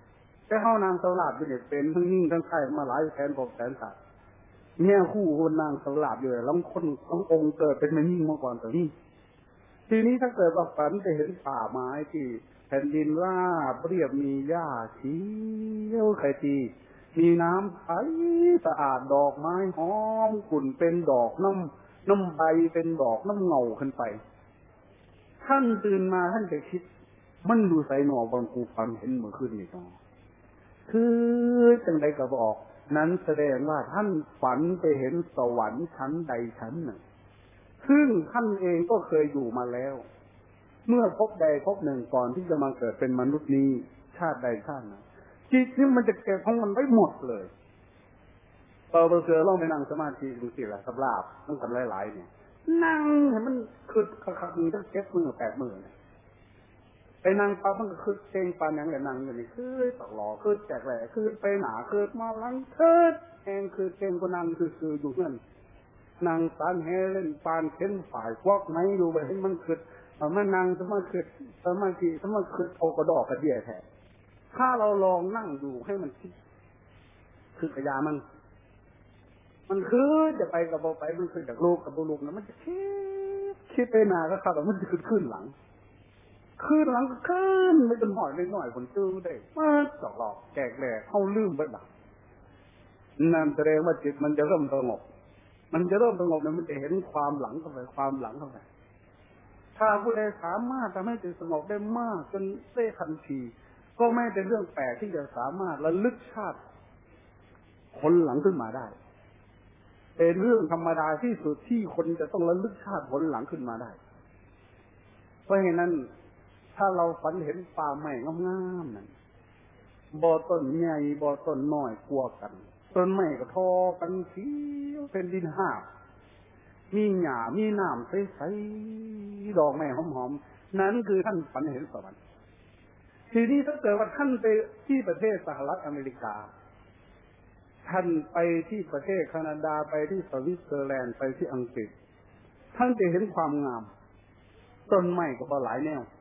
แต่เฮานางสลาดอยู่เป็นทั้งยิ่งทั้งไข่มาหลายแสน6 แสนสัตว์เนี่ยคู่คนนางสลาดอยู่แล้วคนต้ององค์เกิดเป็นมันยิ่งมาก่อนตัวนี้ทีนี้ถ้าเกิดว่าฝันจะเห็นป่าไม้ที่แผ่นดินราบเรียบมีหญ้าเขียวขจีมีน้ำใสสะอาดดอกไม้หอมกลุ่นเป็นดอกน้ำใบเป็นดอกน้ำเงาขึ้นไปท่านตื่นมาท่านจะคิดมันดูใสหนอบางกูฝันเห็นเมื่อคืนนี่เนาะคือจังใดก็บอกนั้นแสดงว่าท่านฝันไปเห็นสวรรค์ชั้นใดชั้นหนึ่งซึ่งท่านเองก็เคยอยู่มาแล้วเมื่อพบใดพบหนึ่งก่อนที่จะมาเกิดเป็นมนุษย์นี้ชาติใดชาติหนึ่งจิตนี่มันจะเก็บของมันไว้หมดเลยเสือลองไปนั่งสมาธิดูสิล่ะสำหรับมันกันหลายๆเนี่ยนั่งให้มันคือคักๆมีตั้ง7 มือ8 มือเนี่ยไปนั่งปั๊บมันก็คือเจงปานยังแต่นั่งอยู่นี่คือตลอคือแจกแหล่คือไปหนาคือมาหลังคือเองคือเจงก็นั่งคืออยู่นั่นนั่งปานเฮเล่นปานเข็นฝ่ายควักไหนอยู่ไปให้มันคือมันนั่งสมาธิโอกระดอกกระเดี่ยแท้ถ้าเราลองนั่งดูให้มันคิดคือกระยามันคือจะไปกับไปมันคือจากลูกกับลูกนะมันจะคิดไปหนาก็ครับมันจะขึ้นหลังก็ขึ้นไม่เป็นหอยไม่หน่อยคนตื้อได้มาจอกหลอกแจกแหล่เข้าลืมไปบ้างนั่นแสดงว่าจิตมันจะเริ่มสงบมันจะเริ่มสงบเนี่ยมันจะเห็นความหลังเข้าไปถ้าผู้ใดสามารถทำให้จิตสงบได้มากจนได้ทันทีก็ไม่เป็นเรื่องแปลกที่จะสามารถระลึกชาติคนหลังขึ้นมาได้เป็นเรื่องธรรมดาที่สุดที่คนจะต้องระลึกชาติผลหลังขึ้นมาได้เพราะฉะนั้นถ้าเราฝันเห็นป่าไม้งามๆนั่นบ่อต้นใหญ่บ่อต้นน้อยกลัวกันต้นไม้ก็ทอกันเขียวเป็นดินหาบมีหญ้ามีน้ำใสๆดอกไม้หอมๆนั่นคือท่านฝันเห็นสวรรค์ทีนี้ถ้าเกิดว่าท่านไปที่ประเทศสหรัฐอเมริกาท่านไปที่ประเทศแคนาดาไปที่สวิตเซอร์แลนด์ไปที่อังกฤษท่านจะเห็นความงามต้นไม้ก็หลายแนว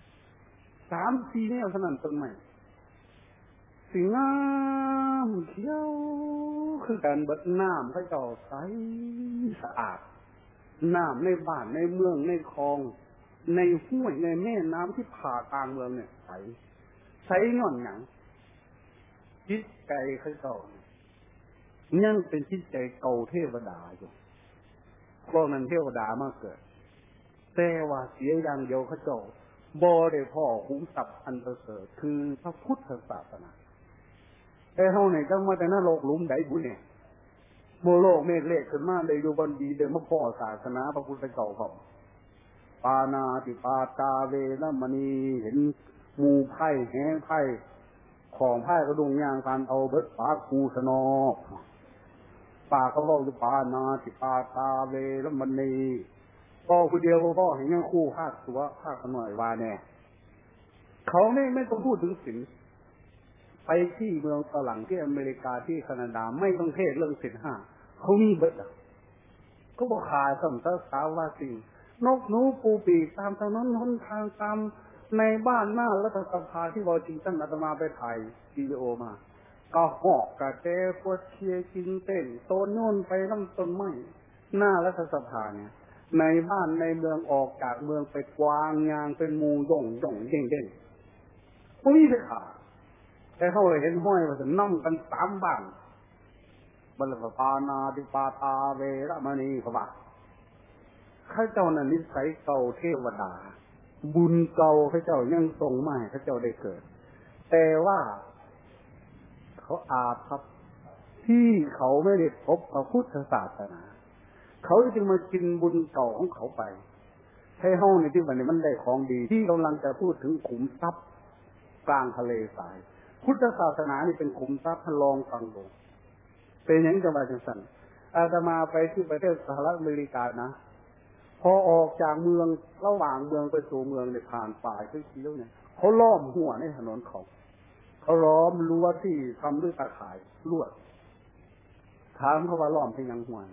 3-4 แนวเท่านั้นต้นไม้สีงามเขียวคือการเบิดน้ำพระเจ้าใสสะอาดน้ำในบ้านในเมืองในคลองในห้วยในแม่น้ำที่ผ่ากลางเมืองเนี่ยใสงอนหยังจิตใจพระเจ้ายังเป็นจิตใจเก่าเทวดาอยู่พวกนั้นเทวดามาเกิดแต่ว่าเสียอย่างเดียวพระเจ้าบ่ได้พ่อคุ้มทรัพย์อันประเสริฐคือพระพุทธศาสนาแต่เฮาเนี่ยจังมาแต่นรกหลุมใดบุเนี่ยโมโลกเมฆเลขขึ้นมาได้อยู่บนดีเดิมมาพ่อศาสนาพระพุทธเจ้าครับปานาติปาตาเวรมณีเห็นหมู่ไพ่แห่ไพ่ของไพ่กระดุงยางการเอาเบิดปากคูสนอกปากเขาบอกปานาติปาตาเวรมณีพ่อคนเดียวพ่อเห็นยังคู่ภาคตัวภาคหน่อยว่าแน่เขาไม่ต้องพูดถึงศีลไปที่เมืองฝรั่งที่อเมริกาที่แคนาดาไม่ต้องเทศเรื่องศีล 5เขามีเบิดก็บอกขายสมศักดิ์สาวาสิ่งนกหนูปูปีกตามถนนหนทางตามในบ้านหน้ารัฐสภาที่วอชิงตันอาตมาไปถ่ายวิดีโอมาก็หอกกระเตะพวดเชียกินเต้นโซนโน่นไปลำต้นไม้หน้ารัฐสภาเนี่ยในบ้านในเมืองออกจากเมืองไปกวางยางเป็นมูย่องเด้งพวกนี้ไปขาแต่เขาเห็นห้อยว่าจะนั่งกัน3 บ้านบัลลปานาติปาตาเวรมณีเขาบอกข้าเจ้านั้นนิสัยเก่าเทวดาบุญเก่าข้าเจ้ายังทรงมาให้ข้าเจ้าได้เกิดแต่ว่าเขาอาภัพที่เขาไม่ได้พบพระพุทธศาสนาเขาจึงมากินบุญเก่าของเขาไปให้ห้องในที่วันนี้มันได้ของดีที่กำลังจะพูดถึงขุมทรัพย์กลางทะเลทรายพุทธศาสนานี่เป็นขุมทรัพย์ทะลองฟังดูเป็นอย่างจะมาจังสันอาตมาไปที่ประเทศสหรัฐอเมริกานะพอออกจากเมืองระหว่างเมืองไปสู่เมืองเนี่ยผ่านป่าเขียวๆเนี่ยเขาล้อมหัวในถนนเขาล้อมรั้วที่ทำด้วยตะข่ายลวดถามเขาว่าล้อมเป็นยังหัว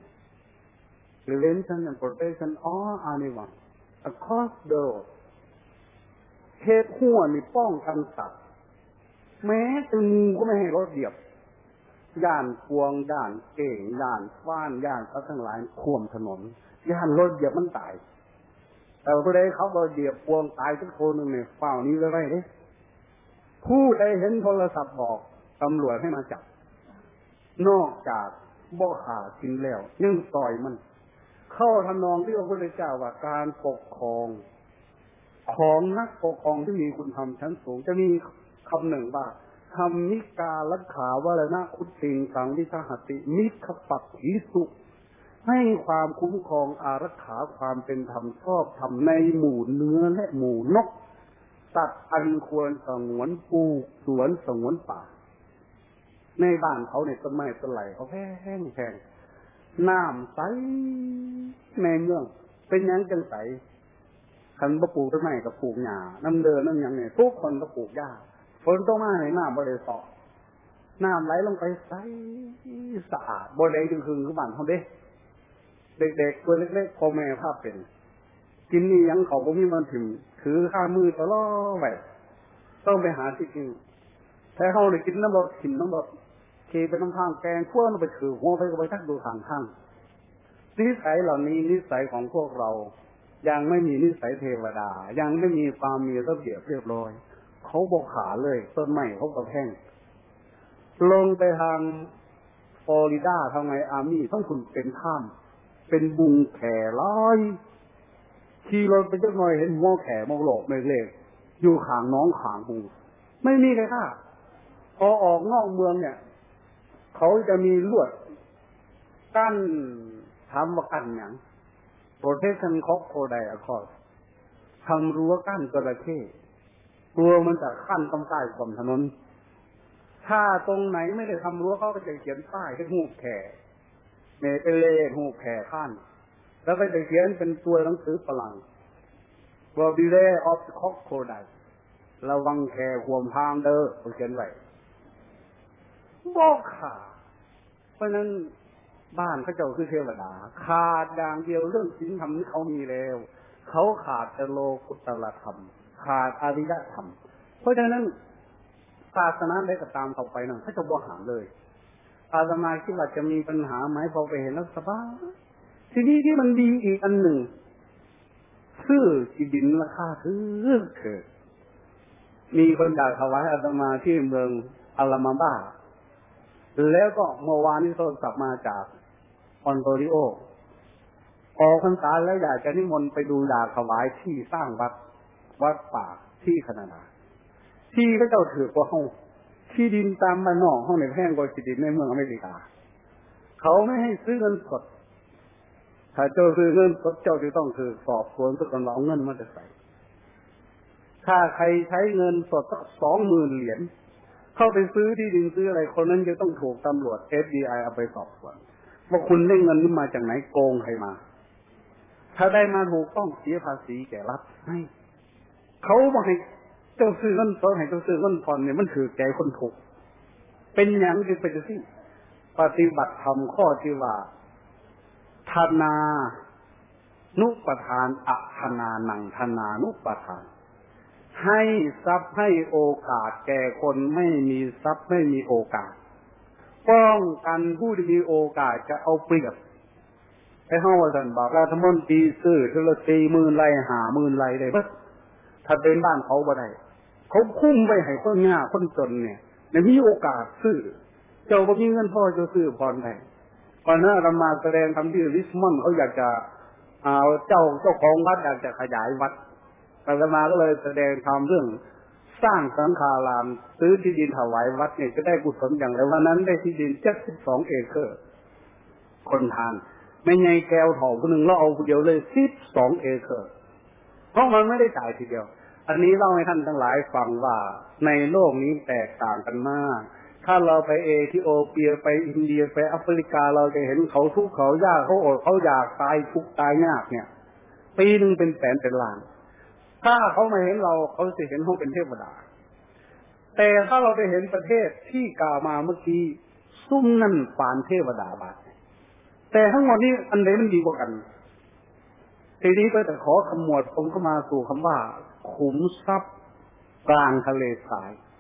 prevention and protection all anyone across the road เหตุหัวนี่ป้องกันสัตว์แม้จะงูก็ไม่ให้รถเหยียบย่านพวงย่านเก่งย่านฟ้านย่านเขาทั้งหลายข่วมถนนย่านรถเหยียบมันตายแต่ผู้ใดเขาก็เหยียบพวงตายทุกคนนึงเนี่ยเฝ้านี้ไว้เลยผู้ใดเห็นโทรศัพท์บอกตำรวจให้มาจับนอกจากบ่ขากินแล้วยังต่อยมันเข้าทำนองที่พระพุทธเจ้าว่าการปกครองของนักปกครองที่มีคุณธรรมชั้นสูงจะมีคำหนึ่งว่าธรรมิกาลักขาวรณะคุติงสังวิสหติมิขปักขิสุให้ความคุ้มครองอารักขาความเป็นธรรมชอบธรรมในหมู่เนื้อและหมู่นกสัตว์อันควรสงวนปลูกสวนสงวนป่าในบ้านเขาเนี่ยต้นไม้ต้นไหลเขาแห้งแห้งน้ำใสในเมืองเป็นยังจังใสคันปลูกต้นไม้กับปลูกหญ้าน้ำเดินน้ำยังเนี่ยทุกคนก็ปลูกหญ้าฝนตกมาในน้ำบริสุทธิ์น้ำไหลลงไปใสสะอาดบริสุทธิ์คือบ้านเขาเด้เด็กๆตัวเล็กๆพ่อแม่ภาพเป็นกินนี่ยังเขาก็มีมันถึงถือข้ามือตลอดไปต้องไปหาที่กินแต่เขาเลยกินน้ำบดกินน้ำบดเคไปน้ำข้างแกงพวกเราไปถือหัวไปก็ไปทักดูทางข้างนิสัยเหล่านี้นิสัยของพวกเรายังไม่มีนิสัยเทวดายังไม่มีความมีระเบียบเรียบร้อยเขาบอกขาเลยต้นไม้เขาก็แห้งลงไปทางฟลอริดาทางไงอาร์มี่ต้องคุณเป็นถ้ำเป็นบุงแข่ร้อยขี่รถไปจักหน่อยเห็นหัวแข่มองโหลกเล็กๆอยู่ข้างน้องข้างบุงไม่มีเลยค่ะพอออกนอกเมืองเนี่ยเขาจะมีลวดกั้นทำว่ากั้นอย่างโปรเทคชั่นคอกโคไดอะคอสทำรั้วกั้นจระเข้กลัวมันจะขั้นต้องใต้กลมถนนถ้าตรงไหนไม่ได้ทำรั้วเขาก็จะเขียนป้ายให้หูแข่เมเปเล่หูแข่ขั้นแล้วก็จะเขียนเป็นตัวหนังสือฝรั่งว่า Delay of Crocodile ระวังแข่ห่วมทางเด้อเขาเขียนไว้บอกขาเพราะนั้นบ้านเขาเจ้าคือเทวดาขาดอย่างเดียวเรื่องศีลธรรมที่เขามีแล้วเขาขาดโลกุตตรธรรมขาดอริยธรรมเพราะฉะนั้นศาสนาได้ก็ตามต่อไปนั่นเขาจะบ่หามเลยอาตมาคิดว่าจะมีปัญหาไหมพอไปเห็นแล้วสบายทีนี้ที่มันดีอีกอันหนึ่งซื้อที่ดินราคาคือมีคนอยากถวายอาตมาที่เมืองอลามาบ้าแล้วก็เมื่อวานนี้โทรศัพท์มาจากออนโตริโอออกพรรษาแล้วอยากจะนิมนต์ไปดูอยากถวายที่สร้างวัดป่าที่แคนาดาที่พระเจ้าถือกว่าห้องที่ดินตามบ้านนอกห้องในแพงกว่าที่ดินในเมืองอเมริกาเขาไม่ให้ซื้อเงินสดถ้าเจ้าซื้อเงินสดเจ้าจะต้องคือสอบสวนทุกคนว่าเอาเงินมาจากไหนถ้าใครใช้เงินสดสัก20,000 เหรียญเข้าไปซื้อที่ดินซื้ออะไรคนนั้นจะต้องถูกตำรวจ FBI เอาไปสอบสวนว่าคุณได้เงินนี้มาจากไหนโกงใครมาถ้าได้มาถูกต้องเสียภาษีแก่รัฐให้เขาบอกให้เจ้าซื้อเงินสดให้เจ้าซื้อเงินผ่อนเนี่ยมันถือแก่คนถูกเป็นอย่างที่เป็นที่ปฏิบัติธรรมข้อที่ว่าธนานุปทานอธนานังธนานุปทานให้ทรัพย์ให้โอกาสแก่คนไม่มีทรัพย์ไม่มีโอกาสป้องกันผู้ที่มีโอกาสจะเอาเปรียบไอ้ห้องว่าท่านบอกรัฐมนตรีซื้อทีละ40,000 ไร่50,000 ไร่ได้เบิดถ้าเป็นบ้านเขาบ่ได้เขาคุ้มไปให้คนยากคนจนเนี่ยมีโอกาสซื้อเจ้าบ่มีเงินพอจะซื้อพรได้ตอนนั้นอาตมาแสดงทำที่ริชมอนด์เขาอยากจะเอาเจ้าของวัดอยากจะขยายวัดอาตมาก็เลยแสดงทำเรื่องสร้างสังฆารามซื้อที่ดินถวายวัดเนี่ยจะได้กุศลอย่างไรวันนั้นได้ที่ดิน72 เอเคอร์คนทานไม่ไงแก้วถอคนหนึ่งเราเอาคนเดียวเลย12 เอเคอร์เพราะมันไม่ได้จ่ายทีเดียวอันนี้เล่าให้ท่านทั้งหลายฟังว่าในโลกนี้แตกต่างกันมากถ้าเราไปเอธิโอเปียไปอินเดียไปแอฟริกาเราจะเห็นเขาทุกข์เขายากเขาอดเขาอยากตายทุกข์ตายยากเนี่ยปีนึงเป็นแสนเป็นล้านถ้าเขามาเห็นเราเขาจะเห็นเขาเป็นเทวดาแต่ถ้าเราไปเห็นประเทศที่กล่าวมาเมื่อกี้ซุ่มนั่นปานเทวดาบาดแต่ทั้งหมดนี้อันไหนมันดีกว่ากันทีนี้ก็จะขอขมวดผมเข้ามาสู่คำว่าขุมทรัพย์กลางทะเลทราย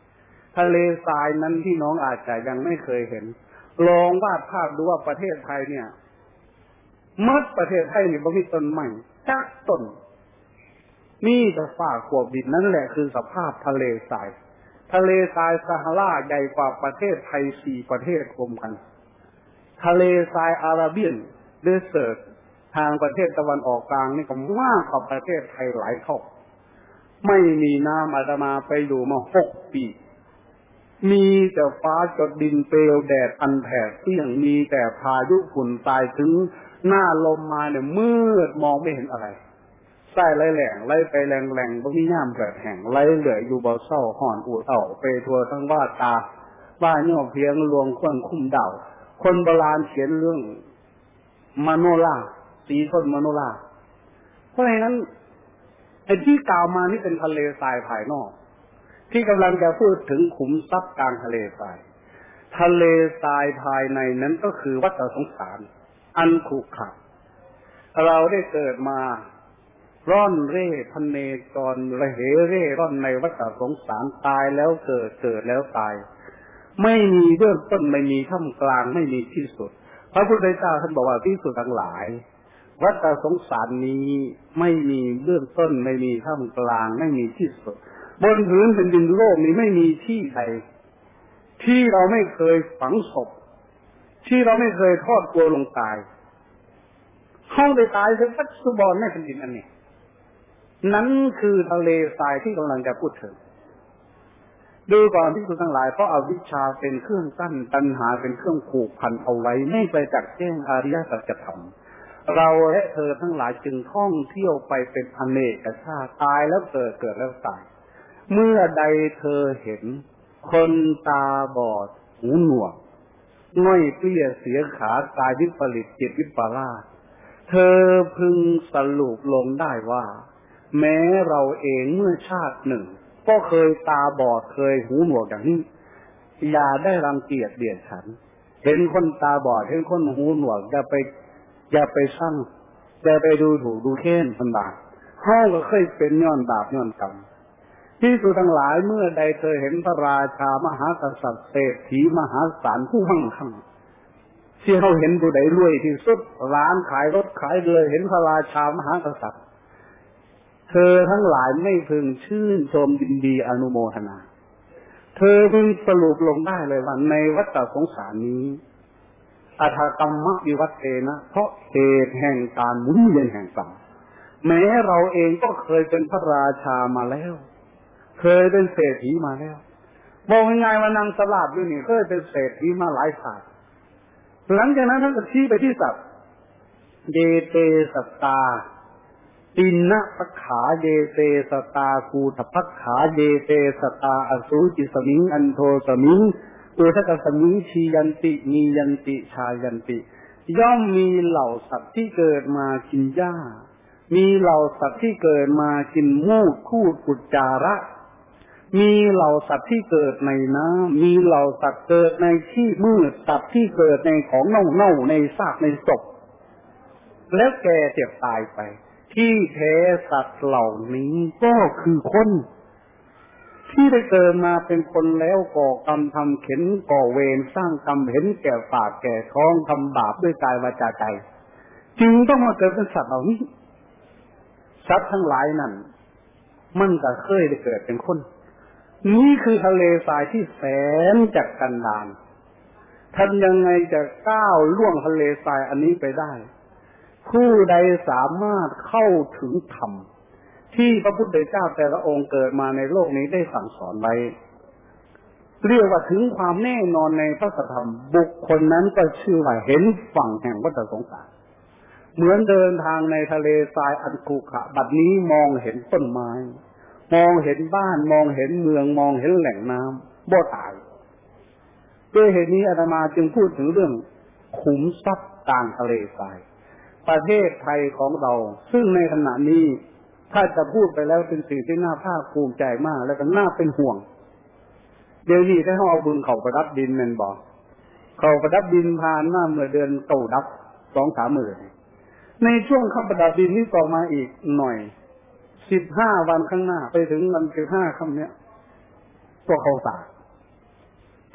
ทะเลทรายนั้นที่น้องอาจจะยังไม่เคยเห็นลองวาดภาพดูว่าประเทศไทยเนี่ยมัดประเทศไทยนี่บ่มีต้นไม้จักต้นมีแต่ฟ้าขวบดินนั่นแหละคือสภาพทะเลทรายทะเลทรายซาฮาราใหญ่กว่าประเทศไทย4ประเทศรวมกันทะเลทรายอาราเบียนเดสเซิร์ตทางประเทศตะวันออกกลางนี่ก็มากกว่าประเทศไทยหลายเท่าไม่มีน้ำอาตมาไปอยู่มา6 ปีมีแต่ฟ้าจดดินเปลวแดดอันแผดเปรี้ยงมีแต่พายุฝุ่นตายถึงหน้าลมมาเนี่ยมืดมองไม่เห็นอะไรใส่ไหลแหลงไหลไปแรงแรงบ่มีย่ามเกิดแห่งไหลเหลืออยู่บ่เศร้าห่อนอู่เต่าไปทั่วทั้งว่าตาว่าย่อเพียงลวงควนคุ้มเดาคนโบราณเขียนเรื่องมโนราสีต้นมโนราเพราะฉะนั้นไอ้ที่กล่าวมานี่เป็นทะเลทรายภายนอกที่กำลังจะพูดถึงขุมทรัพย์กลางทะเลทรายทะเลทรายภายในนั้นก็คือวัฏสงสารอันขรุขระเราได้เกิดมาร่อนเร่พเนจรระเหเร่ร่อนในวัฏสงสารตายแล้วเกิดเกิดแล้วตายไม่มีเบื้องต้นไม่มีท่ามกลางไม่มีที่สุดพระพุทธเจ้าท่านบอกว่าภิกษุทั้งหลายวัฏสงสารนี้ไม่มีเบื้องต้นไม่มีท่ามกลางไม่มีที่สุดบนพื้นแผ่นดินโลกนี้ไม่มีที่ใดที่เราไม่เคยฝังศพที่เราไม่เคยทอดกลัวลงตายห้องได้ตายคือปัจจุบันในแผ่นดินอันนี้นั้นคือทะเลทรายที่กำลังจะพูดถึงดูก่อนที่คุณทั้งหลายเพราะอวิชชาเป็นเครื่องกั้นตัณหาเป็นเครื่องผูกพันเอาไว้ไม่ไปจักแจ้งอริยสัจธรรมเราและเธอทั้งหลายจึงท่องเที่ยวไปเป็นอเนกชาติตายแล้วเกิดเกิดแล้วตายเมื่อใดเธอเห็นคนตาบอดหูหนวกง่อยเปรี้ยเสียขากายวิปริตจิตวิปลาสเธอพึงสรุปลงได้ว่าแม้เราเองเมื่อชาติหนึ่งก็เคยตาบอดเคยหูหนวกอย่างนี้อย่าได้รังเกียจเบียดฉันเห็นคนตาบอดเห็นคนหูหนวกอย่าไปชั่งอย่าไปดูถูกดูแค้นคนบาปห้องก็เคยเป็นย้อนบาปย้อนกรรมที่สุดทั้งหลายเมื่อใดเธอเห็นพระราชามหากษัตริย์เศรษฐีมหาศาลผู้มั่งคั่งที่เราเห็นผู้ใดรวยที่สุดร้านขายรถขายเรือเห็นพระราชามหากษัตริย์เธอทั้งหลายไม่พึงชื่นชมยินดีอนุโมทนาเธอพึงสรุปลงได้เลยว่าในวัฏสงสารนี้อัฏฐกรรมวิวัตเตนะเพราะเหตุแห่งการหมุนเวียนแห่งกรรมแม้เราเองก็เคยเป็นพระราชามาแล้วเคยเป็นเศรษฐีมาแล้วบอกง่ายๆว่านางสลาดอยู่นี่เคยเป็นเศรษฐีมาหลายชาติหลังจากนั้นท่านก็ชี้ไปที่สัตว์เยเตสัตตาตินะปะขาเยเตสตาคูทพักขาเยเตสตาอสูจิสมิงอันโทสมิงอุทกสมิงชียันติมียันติชายันติย่อมมีเหล่าสัตว์ที่เกิดมากินหญ้ามีเหล่าสัตว์ที่เกิดมากินมูดคูดอุจจาระมีเหล่าสัตว์ที่เกิดในน้ำมีเหล่าสัตว์เกิดในที่มืดสัตว์ที่เกิดในของเน่าๆในซากในศพแล้วแก่เจ็บตายไปที่แท้สัตว์เหล่านี้ก็คือคนที่ได้เกิดมาเป็นคนแล้วก่อกรรมทำเข็ญก่อเวรสร้างกรรมเห็นแก่ปากแก่ท้องทำบาปด้วยกายวาจาใจจึงต้องมาเกิดเป็นสัตว์เหล่านี้สัตว์ทั้งหลายนั้นมันก็เคยได้เกิดเป็นคนนี่คือทะเลทรายที่แสนจักกันดารทำยังไงจะก้าวล่วงทะเลทรายอันนี้ไปได้ผู้ใดสามารถเข้าถึงธรรมที่พระพุทธเจ้าแต่ละองค์เกิดมาในโลกนี้ได้สั่งสอนไว้เรียกว่าถึงความแน่นอนในพระธรรมบุคคลนั้นก็ชื่อว่าเห็นฝั่งแห่งวัฏสงสารเหมือนเดินทางในทะเลทรายอันขรุขระบัดนี้มองเห็นต้นไม้มองเห็นบ้านมองเห็นเมืองมองเห็นแหล่งน้ำบ่ตายด้วยเหตุนี้อาตมาจึงพูดถึงเรื่องขุมทรัพย์กลางทะเลทรายประเทศไทยของเราซึ่งในขณะนี้ถ้าจะพูดไปแล้วเป็นสิ่งที่น่าภาคภูมิใจมากและก็น่าเป็นห่วงเดี๋ยวนี้ถ้าเขาเอาบุญเขาประดับดินแม่นบอกเขาประดับดินผ่านมาเมื่อเดือนเก่าดับ 2-3 มื้อในช่วงเข้าประดับดินนี้ต่อมาอีกหน่อย15 วันข้างหน้าไปถึงวัน15 ค่ำเนี้ยพวกเขาสาด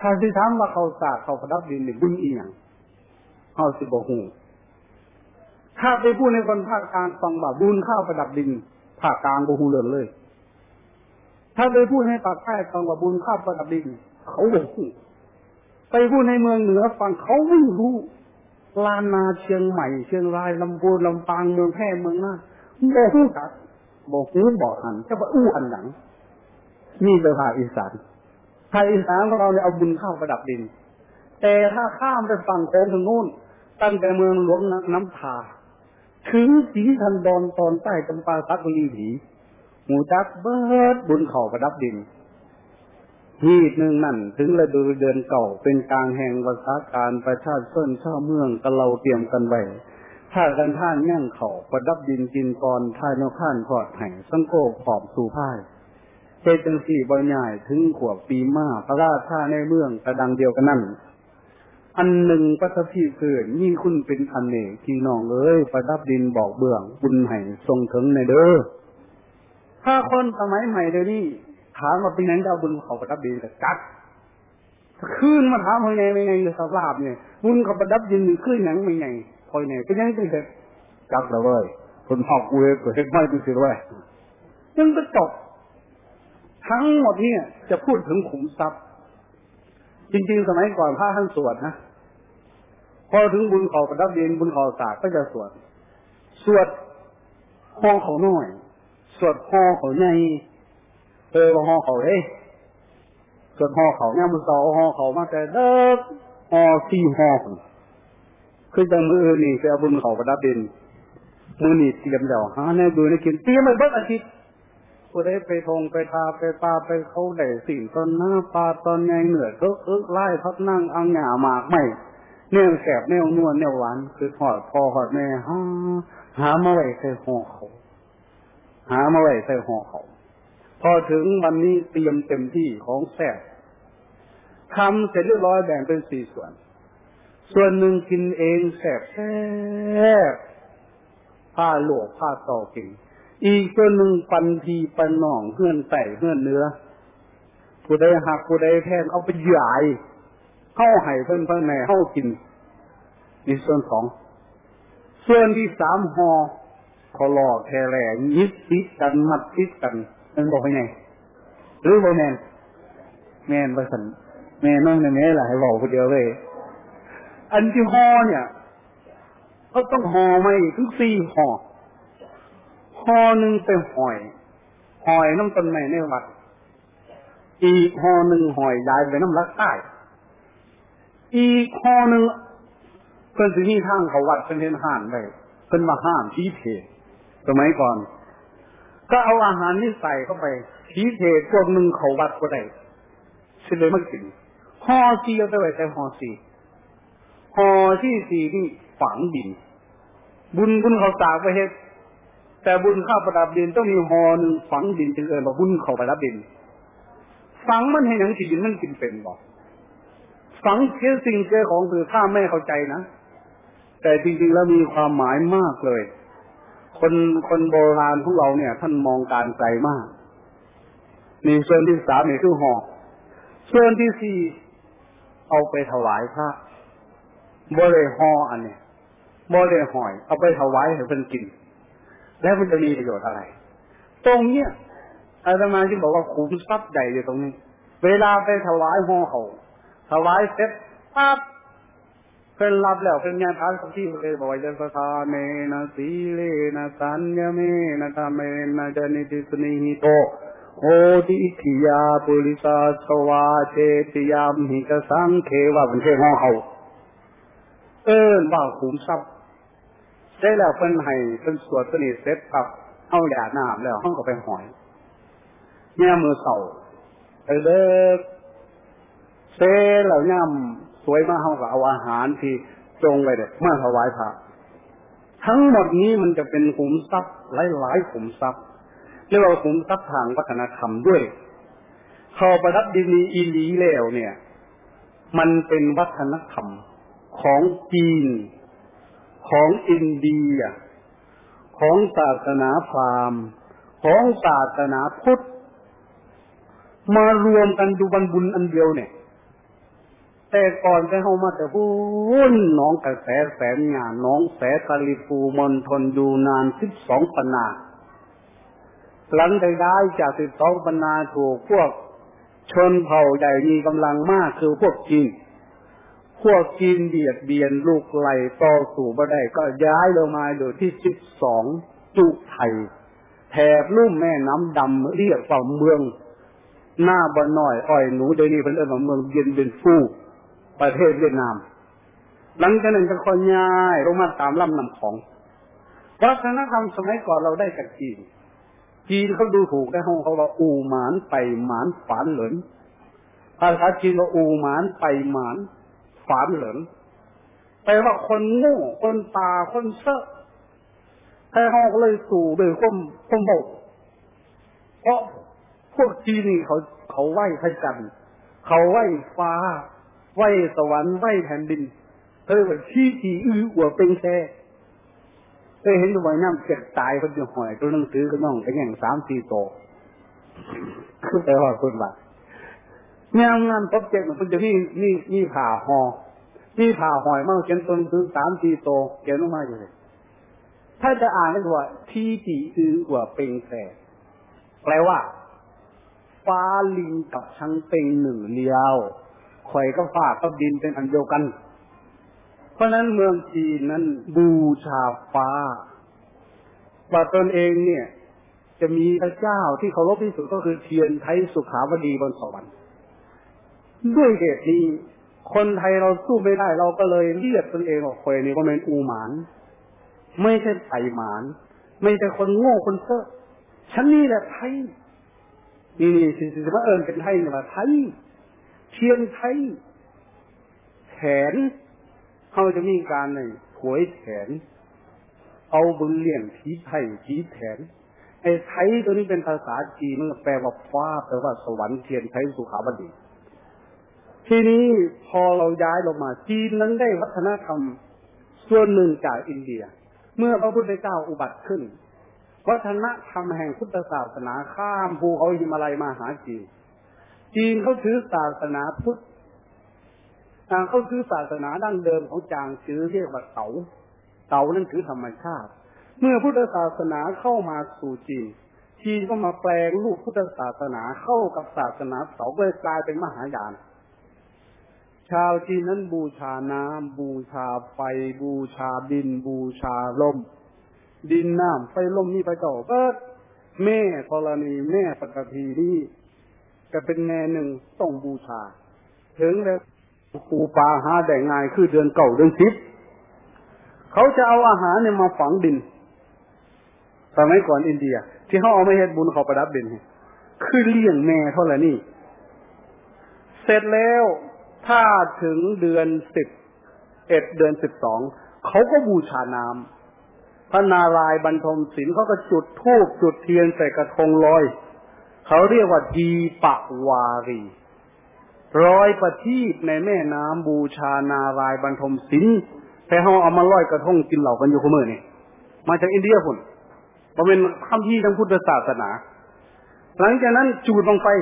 ถ้าสิถามว่าเขาสากเขาประดับดินนี่บุญอีหยังเฮาสิบ่ฮู้ถ้าไปพูดในคนภาคกลางฟังว่าบุญข้าวประดับดินภาคกลางบ่ฮู้เรื่องเลยถ้าไปพูดให้ภาคใต้ฟังว่าบุญข้าวประดับดินเขาบ่ฮู้ไปพูดในเมืองเหนือฟังเขาไม่รู้ลานนาเชียงใหม่เชียงรายลำพูนลำปางเมืองแพร่เมืองน่านบ่ฮู้จักบ่ฮู้บ่ทันจะว่าอู้อันหยังนี่เป็นภาคอีสานภาคอีสานของเราเนี่ยเอาบุญข้าวประดับดินแต่ถ้าข้ามไปฝั่งโขงทางโน้นตั้งแต่เมืองหลวงน้ำพาถึงศรีทันดรตอนใต้จำปาสักลีผีหมูจักเบิดบุญข้าวประดับดินฮีดหนึ่งนั่นถึงฤดูเดือนเก่าเป็นกลางแห่งวสาการประชาชนชาวเมืองกะเราเตรียมกันไว้ถ้ากันท่านย่างเขาประดับดินกินก่อนทายนกข้านทอดแห่งสังโกขอบสู่พ่ายเจตังสี่บ่ใหญ่ถึงขวบปีมาพระราชาในเมืองกระดังเดียวกันนั่นอันหนึ่งปัตภีเกิดยิ่งคุณเป็นอันเนกที่น้องเอ้ยประดับดินบอกเบื้องบุญให้ทรงถึงในเด้อถ้าคนสมัยใหม่เดี๋ยวนี้ถามว่าเป็นไงดาวบุญเขาประดับดินแต่จัดขึ้นมาถามว่าไงเป็นไงสภาพเนี่ยบุญเขาประดับดินขึ้นหนังเป็นไงคอยเนี่ยเป็นยังไงเด็กจักเลยเว้ยคนหอกกูเลยเกิดไม่เป็นสิเว้ยยังก็จบทั้งหมดเนี่ยจะพูดถึงขุมทรัพย์จริงๆสมัยก่อนพระท่านสวดนะพอถึงบุญเขาประดับดินบุญเขาศาสตร์ก็จะสวดห่อเขาน้อยสวดห่อเขาใหญ่ว่าห่อเขาสวดห่อเขาเนี่ยมันต่อห่อเขามาแต่เด็กห่อสี่ห่อคือจังมือนี่ไปเอาบุญเขาประดับดินมือนี่เตรียมเดี๋ยวหาแน่ดูในกินเตรียมไปเบิดอาทิตย์ผู้ใดไปทงไปทาไปปลาไปเขาได้สิ่งตอนหน้าปลาตอนไงเหนื่อยไล่พักนั่งอังหงาหมากไม่เนื้อแสบเนื้อนวลเนื้อหวานคือหอดพอหอดแม่หามาไว้ใส่ห่อเขาหามาไว้ใส่ห่อเขาพอถึงวันนี้เตรียมเต็มที่ของแสบทำเสร็จเรียบร้อยแบ่งเป็น4 ส่วนหนึ่งกินเองแสบผ้าโลกผ้าต่อกินอีกส่วนหนึ่งปันทีปันหนองเพื่อนใส่เพื่อนเนื้อผู้ใดหักผู้ใดแทนเอาไปใหญ่เข้าให้เพื่อนแม่เข้ากินนี่ส่วน2ส่วนที่3ห่อเขาหลอกแค่แหล่ยิบติดกันมัดติดกันมันบอกไปไงหรือบอกแม่นว่าสันแม่น้องในแม่หลายบอกคนเดียวเลยอันที่ห่อเนี่ยเขาต้องห่อไม่ถึง4 ห่อหนึ่งเป็นหอยน้ำต้นไม้ในวัดอีกห่อหนึ่งหอยยายไปน้ำรักใต้อีกห่อหนึ่งเพิ่นสิมีทางเขาวัดเป็นเห็นห่านไปเพิ่นมาห้ามชี้เพศสมัยก่อนก็เอาอาหารนี่ใส่เข้าไปชี้เพศพวกหนึ่งเขาวัดก็ได้สิเลยมากินห่อ4เอาไปไว้แต่ห่อ4ห่อที่4นี่ฝังดินบุญเขาสากไปเฮ็ดแต่บุญข้าวประดับดินต้องมีห่อหนึ่งฝังดินจึงว่าบุญข้าวประดับดินฝังมันให้หนังสิดินมันกินเป็นบอกฝังเชื่อสิ่งเชื่อของคือข้าไม่เข้าใจนะแต่จริงๆแล้วมีความหมายมากเลยคนโบราณของเราเนี่ยท่านมองการไกลมากนี่ส่วนที่3นี่คือห่อส่วนที่4เอาไปถวายพระบ่ได้ห่ออันนี้บ่ได้หอยเอาไปถวายให้เพิ่นกินแล้วมันจะมีประโยชน์อะไรตรงเนี้ยอาตมาที่บอกว่าขุมทรัพย์ใหญ่อยู่ตรงนี้เวลาไปถวายห่อเขาถวายเสร็จปั๊บเพิ่นรับแล้วเพิ่นญาติทานสักที่เลยบอกว่าจะสถาเนนะสีเลนะสัญญเมนะธรรมเมนะจนิติสนิหิโตโหติขิยาปุริสาสวาเจติยามหิกสังเขว่าเป็นเรื่องห่อเขาว่าขุมทรัพย์ได้แล้วเพิ่นให้เพิ่นสวดสนิทเสร็จครับเอาหยาน้ำแล้วห้องก็ไปหอยเนี่ยมือเสาไปเลิกเซ่แล้วย่ำสวยมากห้องก็เอาอาหารที่จงไปเด็ดมาถวายพระทั้งหมดนี้มันจะเป็นขุมทรัพย์หลายๆขุมทรัพย์เรียกว่าขุมทรัพย์ทางวัฒนธรรมด้วยพอประดับดินอีหลีแล้วเนี่ยมันเป็นวัฒนธรรมของจีนของอินเดียของศาสนาพราหมณ์ของศาสนาพุทธมารวมกันดูบรรบุญอันเดียวเนี่ยแต่ก่อนไปเฮามาแต่พูนหนองกระแสแสนหญ้าหนองแสกะลิปูมณฑลอยู่นาน12 ปันนาหลังได้จาก12 ปันนาถูกพวกชนเผ่าใหญ่มีกำลังมากคือพวกจีนเบียดเบียนลูกไหลต่อสู่บ่ได้ก็ย้ายลงมาอยู่ที่12 จุไทยแถบลุ่มแม่น้ำดำเรียกว่าเมืองหน้าบ่น้อยอ้อยหนูเดี๋ยวนี้เพิ่นเอิ้นว่าเมืองเย็นเป็นฟูประเทศเวียดนามหลังจากนั้นก็ค่อยย้ายลงมาตามลำน้ำของวัฒนธรรมสมัยก่อนเราได้จากจีนเขาดูถูกได้เขาว่าอูหมานไปหมานฝานเหลินภาษาจีนว่าอูหมานไปหมานฝานเหลินแปลว่าคนโง่คนตาคนเซ่อให้เขาก็เลยสู่โดยความโง่เพราะพวกจีนนี่เขาไหว้พระจันทร์เขาไหว้ฟ้าไหว้สวรรค์ไหว้แผ่นดินเรียกว่าชี้จีหัวเป็นแค่เคยเห็นตัวน้ำเจ็บตายคนจะหอยตัวหนังสือก็น้องไปแย่ง3-4 โตคือแต่ว่าคนว่าเนี่ยงานพบเจ็บมันจะนี่ผ่าหอยมากเขียนตัวหนังสือ3-4 โตเขียนลงมาอยู่เลยถ้าจะอ่านก็ว่าที่จีหัวเป็นแค่แปลว่าฟ้าลิงกับช้างเป็นหนึ่งเดียวข่อยกับฟ้ากับดินเป็นอันเดียวกันเพราะนั้นเมืองจีนนั้นบูชาฟ้าว่าตนเองเนี่ยจะมีพระเจ้าที่เคารพที่สุดก็คือเทียนไทยสุขาวดีบนสวรรค์ด้วยเหตุนี้คนไทยเราสู้ไม่ได้เราก็เลยเรียกตนเองว่าข่อยนี่ก็เป็นอูหมานไม่ใช่ไผ่หมานไม่ใช่คนโง่คนเซ่อฉันนี่แหละไทยนี่สิว่าเป็นไทยเนี่ยว่าไทยเทียนไทยแขนเขาจะมีการในถวยแขนเอาบุญเลี้ยงผีไทยผีแขนไอ้ไทยตัวนี้เป็นภาษาจีนแปลว่าฟ้าแปลว่าสวรรค์เทียนไทยสุขาวดีทีนี้พอเราย้ายลงมาจีนนั้นได้วัฒนธรรมส่วนหนึ่งจากอินเดียเมื่อพระพุทธเจ้าอุบัติขึ้นวัฒนธรรมแห่งพุทธศาสนาข้ามภูเขาหิมาลัยมาหาจีนเขาถือศาสนาพุทธเขาถือศาสนาดั้งเดิมของจางจื้อเรียกว่าเต๋านั่นคือธรรมชาติเมื่อพุทธศาสนาเข้ามาสู่จีนก็มาแปลงรูปพุทธศาสนาเข้ากับศาสนาเต๋าก็เลยกลายเป็นมหายานชาวจีนนั้นบูชาน้ำบูชาไฟบูชาดินบูชาลมดินน้ำไฟลมมีพระเจ้าก็แม่ธรณีแม่ปฐพีนี่จะเป็นแง่หนึ่งต้องบูชาถึงแล้วปูปลาหาได้ง่ายคือเดือน9 เดือน10เขาจะเอาอาหารเนี่ยมาฝังดินสมัยก่อนอินเดียที่เขาเอาไม่เฮ็ดบุญเขาประดับดินคือเลี้ยงแม่เท่าไหร่นี่เสร็จแล้วถ้าถึงเดือน11 เดือน12เขาก็บูชาน้ำพระนารายณ์บรรทมศีลเขาก็จุดธูปจุดเทียนใส่กระทงลอยเขาเรียกว่าดีปวารีลอยประทีปในแม่น้ำบูชานารายณ์บรรทมศีลแต่เขาเอามาลอยกระทงกินเหล้ากันอยู่คุมื้อนี่มาจากอินเดียพุ่นบ่แม่นคำที่ทางพุทธศาสนาหลังจากนั้นจูดลงไป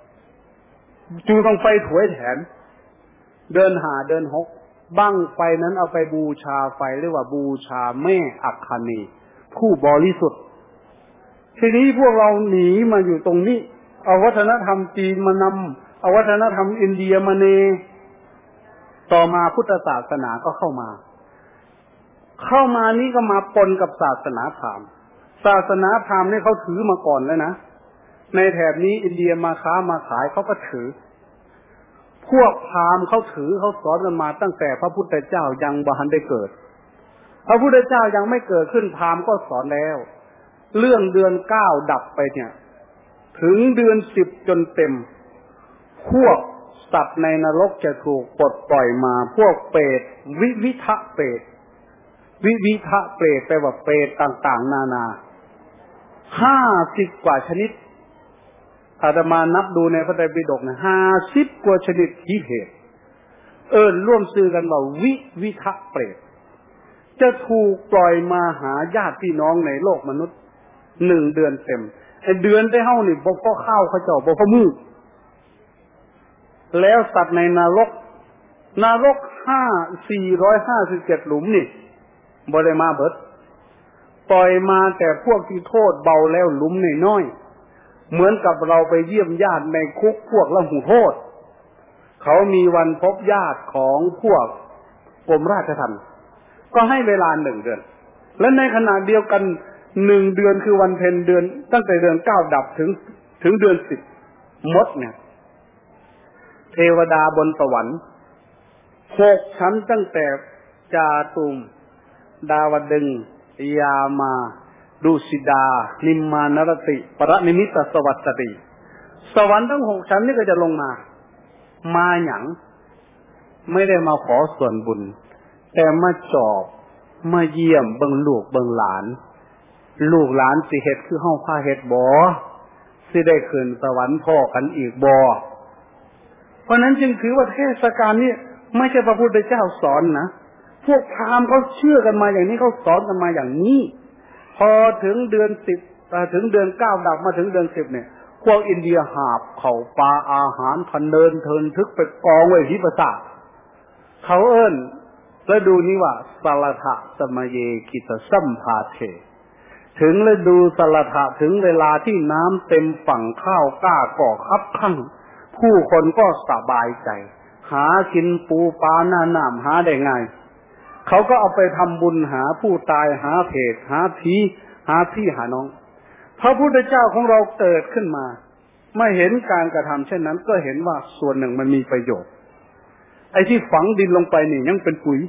ถวยแถนเดิน5 เดือน6บั้งไฟนั้นเอาไปบูชาไฟเรียกว่าบูชาแม่อัคคณีผู้บริสุทธิ์ทีนี้พวกเราหนีมาอยู่ตรงนี้เอาวัฒนธรรมจีนมานำเอาวัฒนธรรมอินเดียมาเนต่อมาพุทธศาสนาก็เข้ามานี้ก็มาปนกับศาสนาพราหมณ์เนี่ยเขาถือมาก่อนแล้วนะในแถบนี้อินเดียมาค้ามาขายเขาก็ถือพวกพราหมณ์เขาถือเขาสอนกันมาตั้งแต่พระพุทธเจ้ายังบ่ทันได้เกิดพระพุทธเจ้ายังไม่เกิดขึ้นพราหมณ์ก็สอนแล้วเรื่องเดือน9ดับไปเนี่ยถึงเดือน10จนเต็มพวกสัตว์ในนรกจะถูกปลดปล่อยมาพวกเปรตวิทะเปรตแปลว่าเปรตต่างๆนานา50 กว่าชนิดอาตมานับดูในพระไตรปิฎกนะ50 กว่าชนิดที่เหตุร่วมซื้อกันว่าวิทะเปรตจะถูกปล่อยมาหาญาติพี่น้องในโลกมนุษย์1 เดือนเต็มไอ้เดือนได้เฮานี่บ่พอข้าวเขาเจ้าบ่พอมือแล้วสัตว์ในนรกนรก457หลุมนี่บ่ได้มาเบิดปล่อยมาแต่พวกที่โทษเบาแล้วหลุมน้อยๆเหมือนกับเราไปเยี่ยมญาติในคุกพวกละหูโทษเขามีวันพบญาติของพวกกรมราชทัณฑ์ก็ให้เวลา1 เดือนและในขณะเดียวกัน1 เดือนคือวันเพ็ญเดือนตั้งแต่เดือน9ดับถึงเดือน10มดเนี่ยเทวดาบนสวรรค์6 ชั้นตั้งแต่จาตุมดาวดึงยามาดุสิดานิมมานรติปรนิมิตสวัสดิสวรรค์ทั้ง6 ชั้นนี่ก็จะลงมาหยังไม่ได้มาขอส่วนบุญแต่มาจอบมาเยี่ยมเบิ่งลูกเบิ่งหลานลูกหลานสิเฮ็ดคือเฮาพาเฮ็ดบ่สิได้ขึ้นสวรรค์พ่อกันอีกบ่เพราะนั้นจึงถือว่าเทศกาลนี้ไม่ใช่พระพุทธเจ้าสอนนะพวกพราหมณ์เขาเชื่อกันมาอย่างนี้เขาสอนกันมาอย่างนี้พอถึงเดือน10ถึงเดือน9ดับมาถึงเดือน10เนี่ยพวกอินเดียหาบเข้าปลาอาหารพันเดินเทินทึกไปกองไว้ที่ปราสาทเขาเอิ้นฤดูนี้ว่าสลทะสมเยกิตสัมภาเทถึงฤดูสลทะถึงเวลาที่น้ำเต็มฝั่งข้าวกล้าก่อคับคั่งผู้คนก็สบายใจหากินปูปลาหน้าน้ำหาได้ง่ายเขาก็เอาไปทำบุญหาผู้ตายหาเพศหาผีหาพี่หาน้องพระพุทธเจ้าของเราเกิดขึ้นมาไม่เห็นการกระทำเช่นนั้นก็เห็นว่าส่วนหนึ่งมันมีประโยชน์ไอ้ที่ฝังดินลงไปนี่ยังเป็นปุ๋ย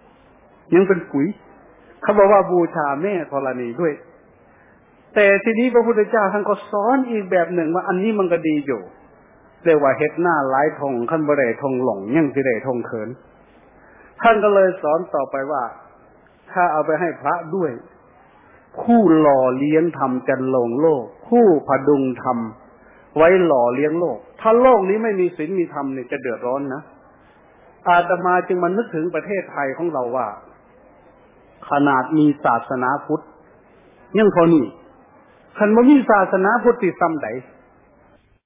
เขาบอกว่าบูชาแม่ธรณีด้วยแต่ทีนี้พระพุทธเจ้าท่านก็สอนอีกแบบหนึ่งว่าอันนี้มันก็ดีอยู่เรียกว่าเฮ็ดหน้าหลายทงขั้นบ่ได้ทงหลงยังสิได้ทงเขินท่านก็เลยสอนต่อไปว่าถ้าเอาไปให้พระด้วยผู้หล่อเลี้ยงธรรมจันลงโลกผู้พดุงธรรมไว้หล่อเลี้ยงโลกถ้าโลกนี้ไม่มีศีลมีธรรมเนี่ยจะเดือดร้อนนะอาตมาจึงมานึกถึงประเทศไทยของเราว่าขนาดมีศาสนาพุทธยังเท่านี้คันบ่มีศาสนาพุทธที่ซ้ำใด